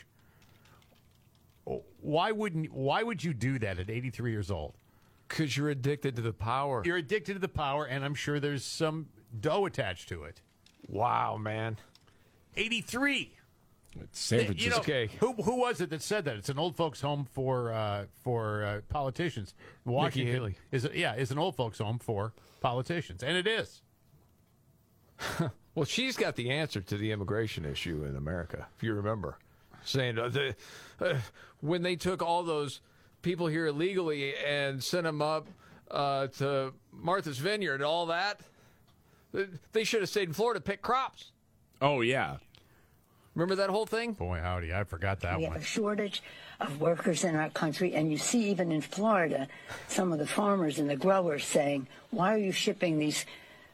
Why would you do that at 83 years old? Because you're addicted to the power. You're addicted to the power, and I'm sure there's some dough attached to it. Wow, man. 83. It's San Francisco. You know, who was it that said that? It's an old folks' home for politicians. Washington Haley. is an old folks' home for politicians, and it is. Well, she's got the answer to the immigration issue in America, if you remember, saying when they took all those people here illegally and sent them up to Martha's Vineyard and all that, they should have stayed in Florida to pick crops. Oh, yeah. Remember that whole thing? Boy, howdy, I forgot that We one. have a shortage of workers in our country, and you see even in Florida, some of the farmers and the growers saying, why are you shipping these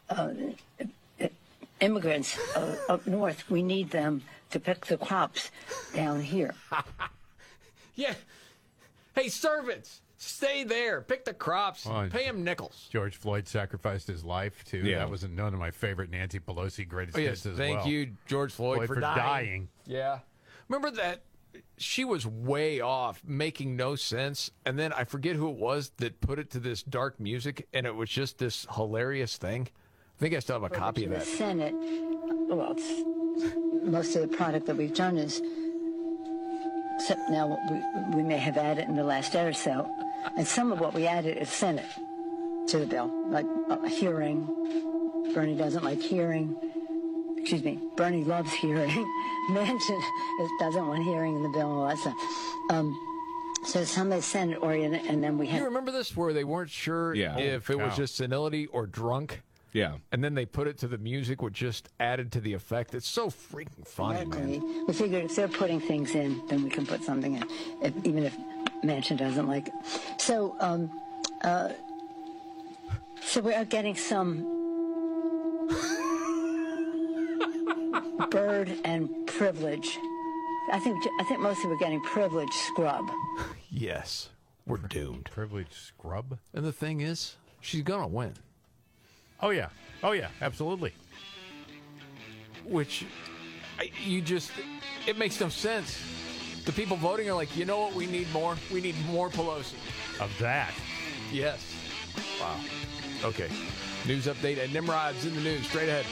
immigrants up north? We need them to pick the crops down here. Yeah. Hey, servants, stay there. Pick the crops. Pay them nickels. George Floyd sacrificed his life, too. Yeah. That was one of my favorite Nancy Pelosi greatest hits as well. Thank you, George Floyd, for dying. Yeah. Remember that she was way off, making no sense, and then I forget who it was that put it to this dark music, and it was just this hilarious thing. I think I still have a copy of that. The Senate, well, most of the product that we've done is, except now we may have added in the last day or so, and some of what we added is Senate to the bill, like hearing. Bernie doesn't like hearing. Excuse me, Bernie loves hearing. Manchin doesn't want hearing in the bill and all that stuff. So some is Senate oriented, and then we have. You remember this where they weren't sure if it was just senility or drunk? Yeah. And then they put it to the music, which just added to the effect. It's so freaking funny, man. We figured if they're putting things in, then we can put something in, even if Manchin doesn't like it. So, so we are getting some bird and privilege. I think mostly we're getting privilege scrub. Yes, we're doomed. Privilege scrub? And the thing is, she's going to win. Oh, yeah, absolutely. Which, it makes no sense. The people voting are like, you know what, we need more? We need more Pelosi. Of that. Yes. Wow. Okay. News update at Nimrod's in the news. Straight ahead.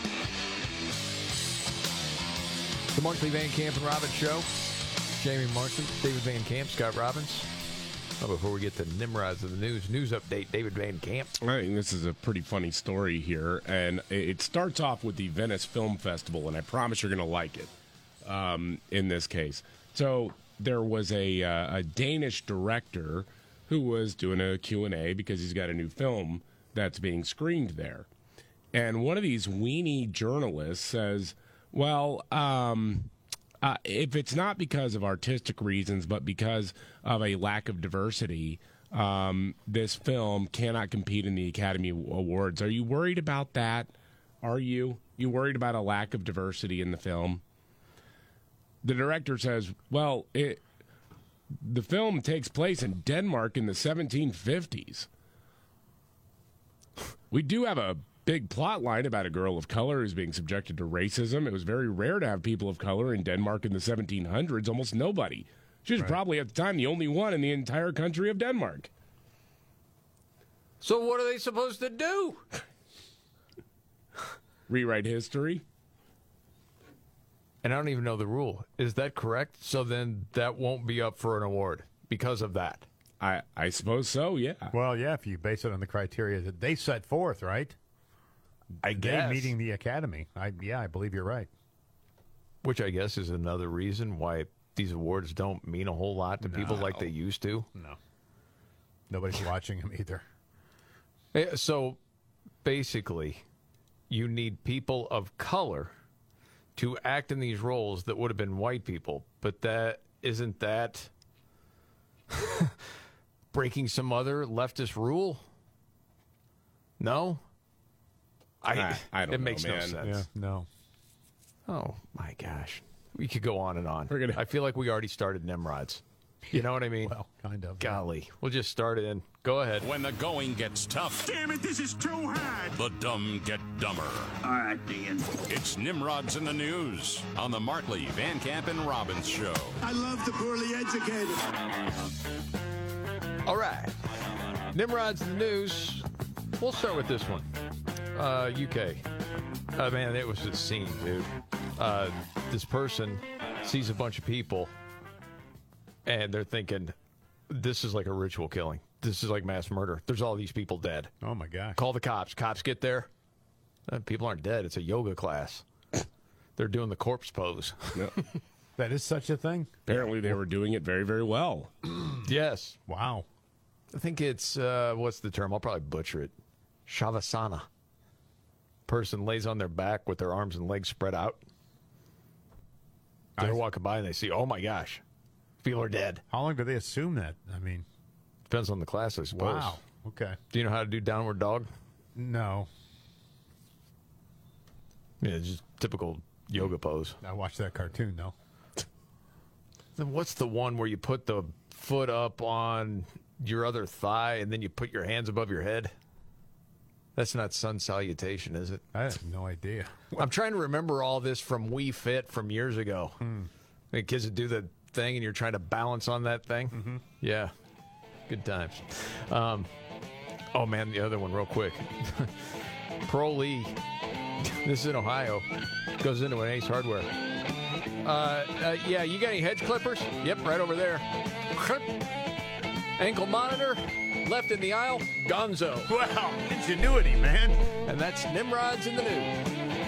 The Markley Van Camp and Robbins Show. Jamie Martin, David Van Camp, Scott Robbins. Before we get to Nimrod's in the news update, David Van Camp. I think this is a pretty funny story here, and it starts off with the Venice Film Festival, and I promise you're going to like it in this case. So there was a Danish director who was doing a Q&A because he's got a new film that's being screened there. And one of these weenie journalists says, well, if it's not because of artistic reasons, but because of a lack of diversity, this film cannot compete in the Academy Awards. Are you worried about that? Are you? You worried about a lack of diversity in the film? The director says, well, the film takes place in Denmark in the 1750s. We do have a big plot line about a girl of color who's being subjected to racism. It was very rare to have people of color in Denmark in the 1700s, almost nobody. She was probably at the time the only one in the entire country of Denmark. So what are they supposed to do? Rewrite history? And I don't even know the rule. Is that correct? So then that won't be up for an award because of that. I suppose so, yeah. Well, yeah, if you base it on the criteria that they set forth, right? I guess. They meeting the Academy. I believe you're right. Which I guess is another reason why these awards don't mean a whole lot to people like they used to. No. Nobody's watching them either. So basically, you need people of color to act in these roles that would have been white people. But isn't that breaking some other leftist rule? No? I don't know, it makes no man. sense. Yeah, no. Oh, my gosh. We could go on and on. We're I feel like we already started Nimrods. You know what I mean? Well, kind of. Golly. We'll just start it in. Go ahead. When the going gets tough. Damn it, this is too hard. The dumb get dumber. All right, Dan. It's Nimrods in the News on the Markley, Van Camp, and Robbins Show. I love the poorly educated. All right. Nimrod's in the News. We'll start with this one. UK. Man, it was a scene, dude. This person sees a bunch of people, and they're thinking, this is like a ritual killing. This is like mass murder. There's all these people dead. Oh, my gosh. Call the cops. Cops get there. People aren't dead. It's a yoga class. They're doing the corpse pose. Yep. That is such a thing? Apparently they were doing it very, very well. Yes. Wow. I think it's, what's the term? I'll probably butcher it. Shavasana. Person lays on their back with their arms and legs spread out. They're walking by and they see, oh my gosh, people are dead. How long do they assume that? I mean, depends on the class, I suppose. Wow. Okay. Do you know how to do downward dog? No. Yeah, just typical yoga pose. I watched that cartoon, though. Then what's the one where you put the foot up on your other thigh and then you put your hands above your head? That's not sun salutation, is it? I have no idea. I'm trying to remember all this from Wii Fit from years ago. The kids that do the thing and you're trying to balance on that thing. Mm-hmm. Yeah. Good times. Oh, man, the other one real quick. Pro Lee. This is in Ohio. Goes into an Ace Hardware. Yeah, you got any hedge clippers? Yep, right over there. Ankle monitor. Left in the aisle, gonzo. Wow, ingenuity, man. And that's Nimrod's in the News.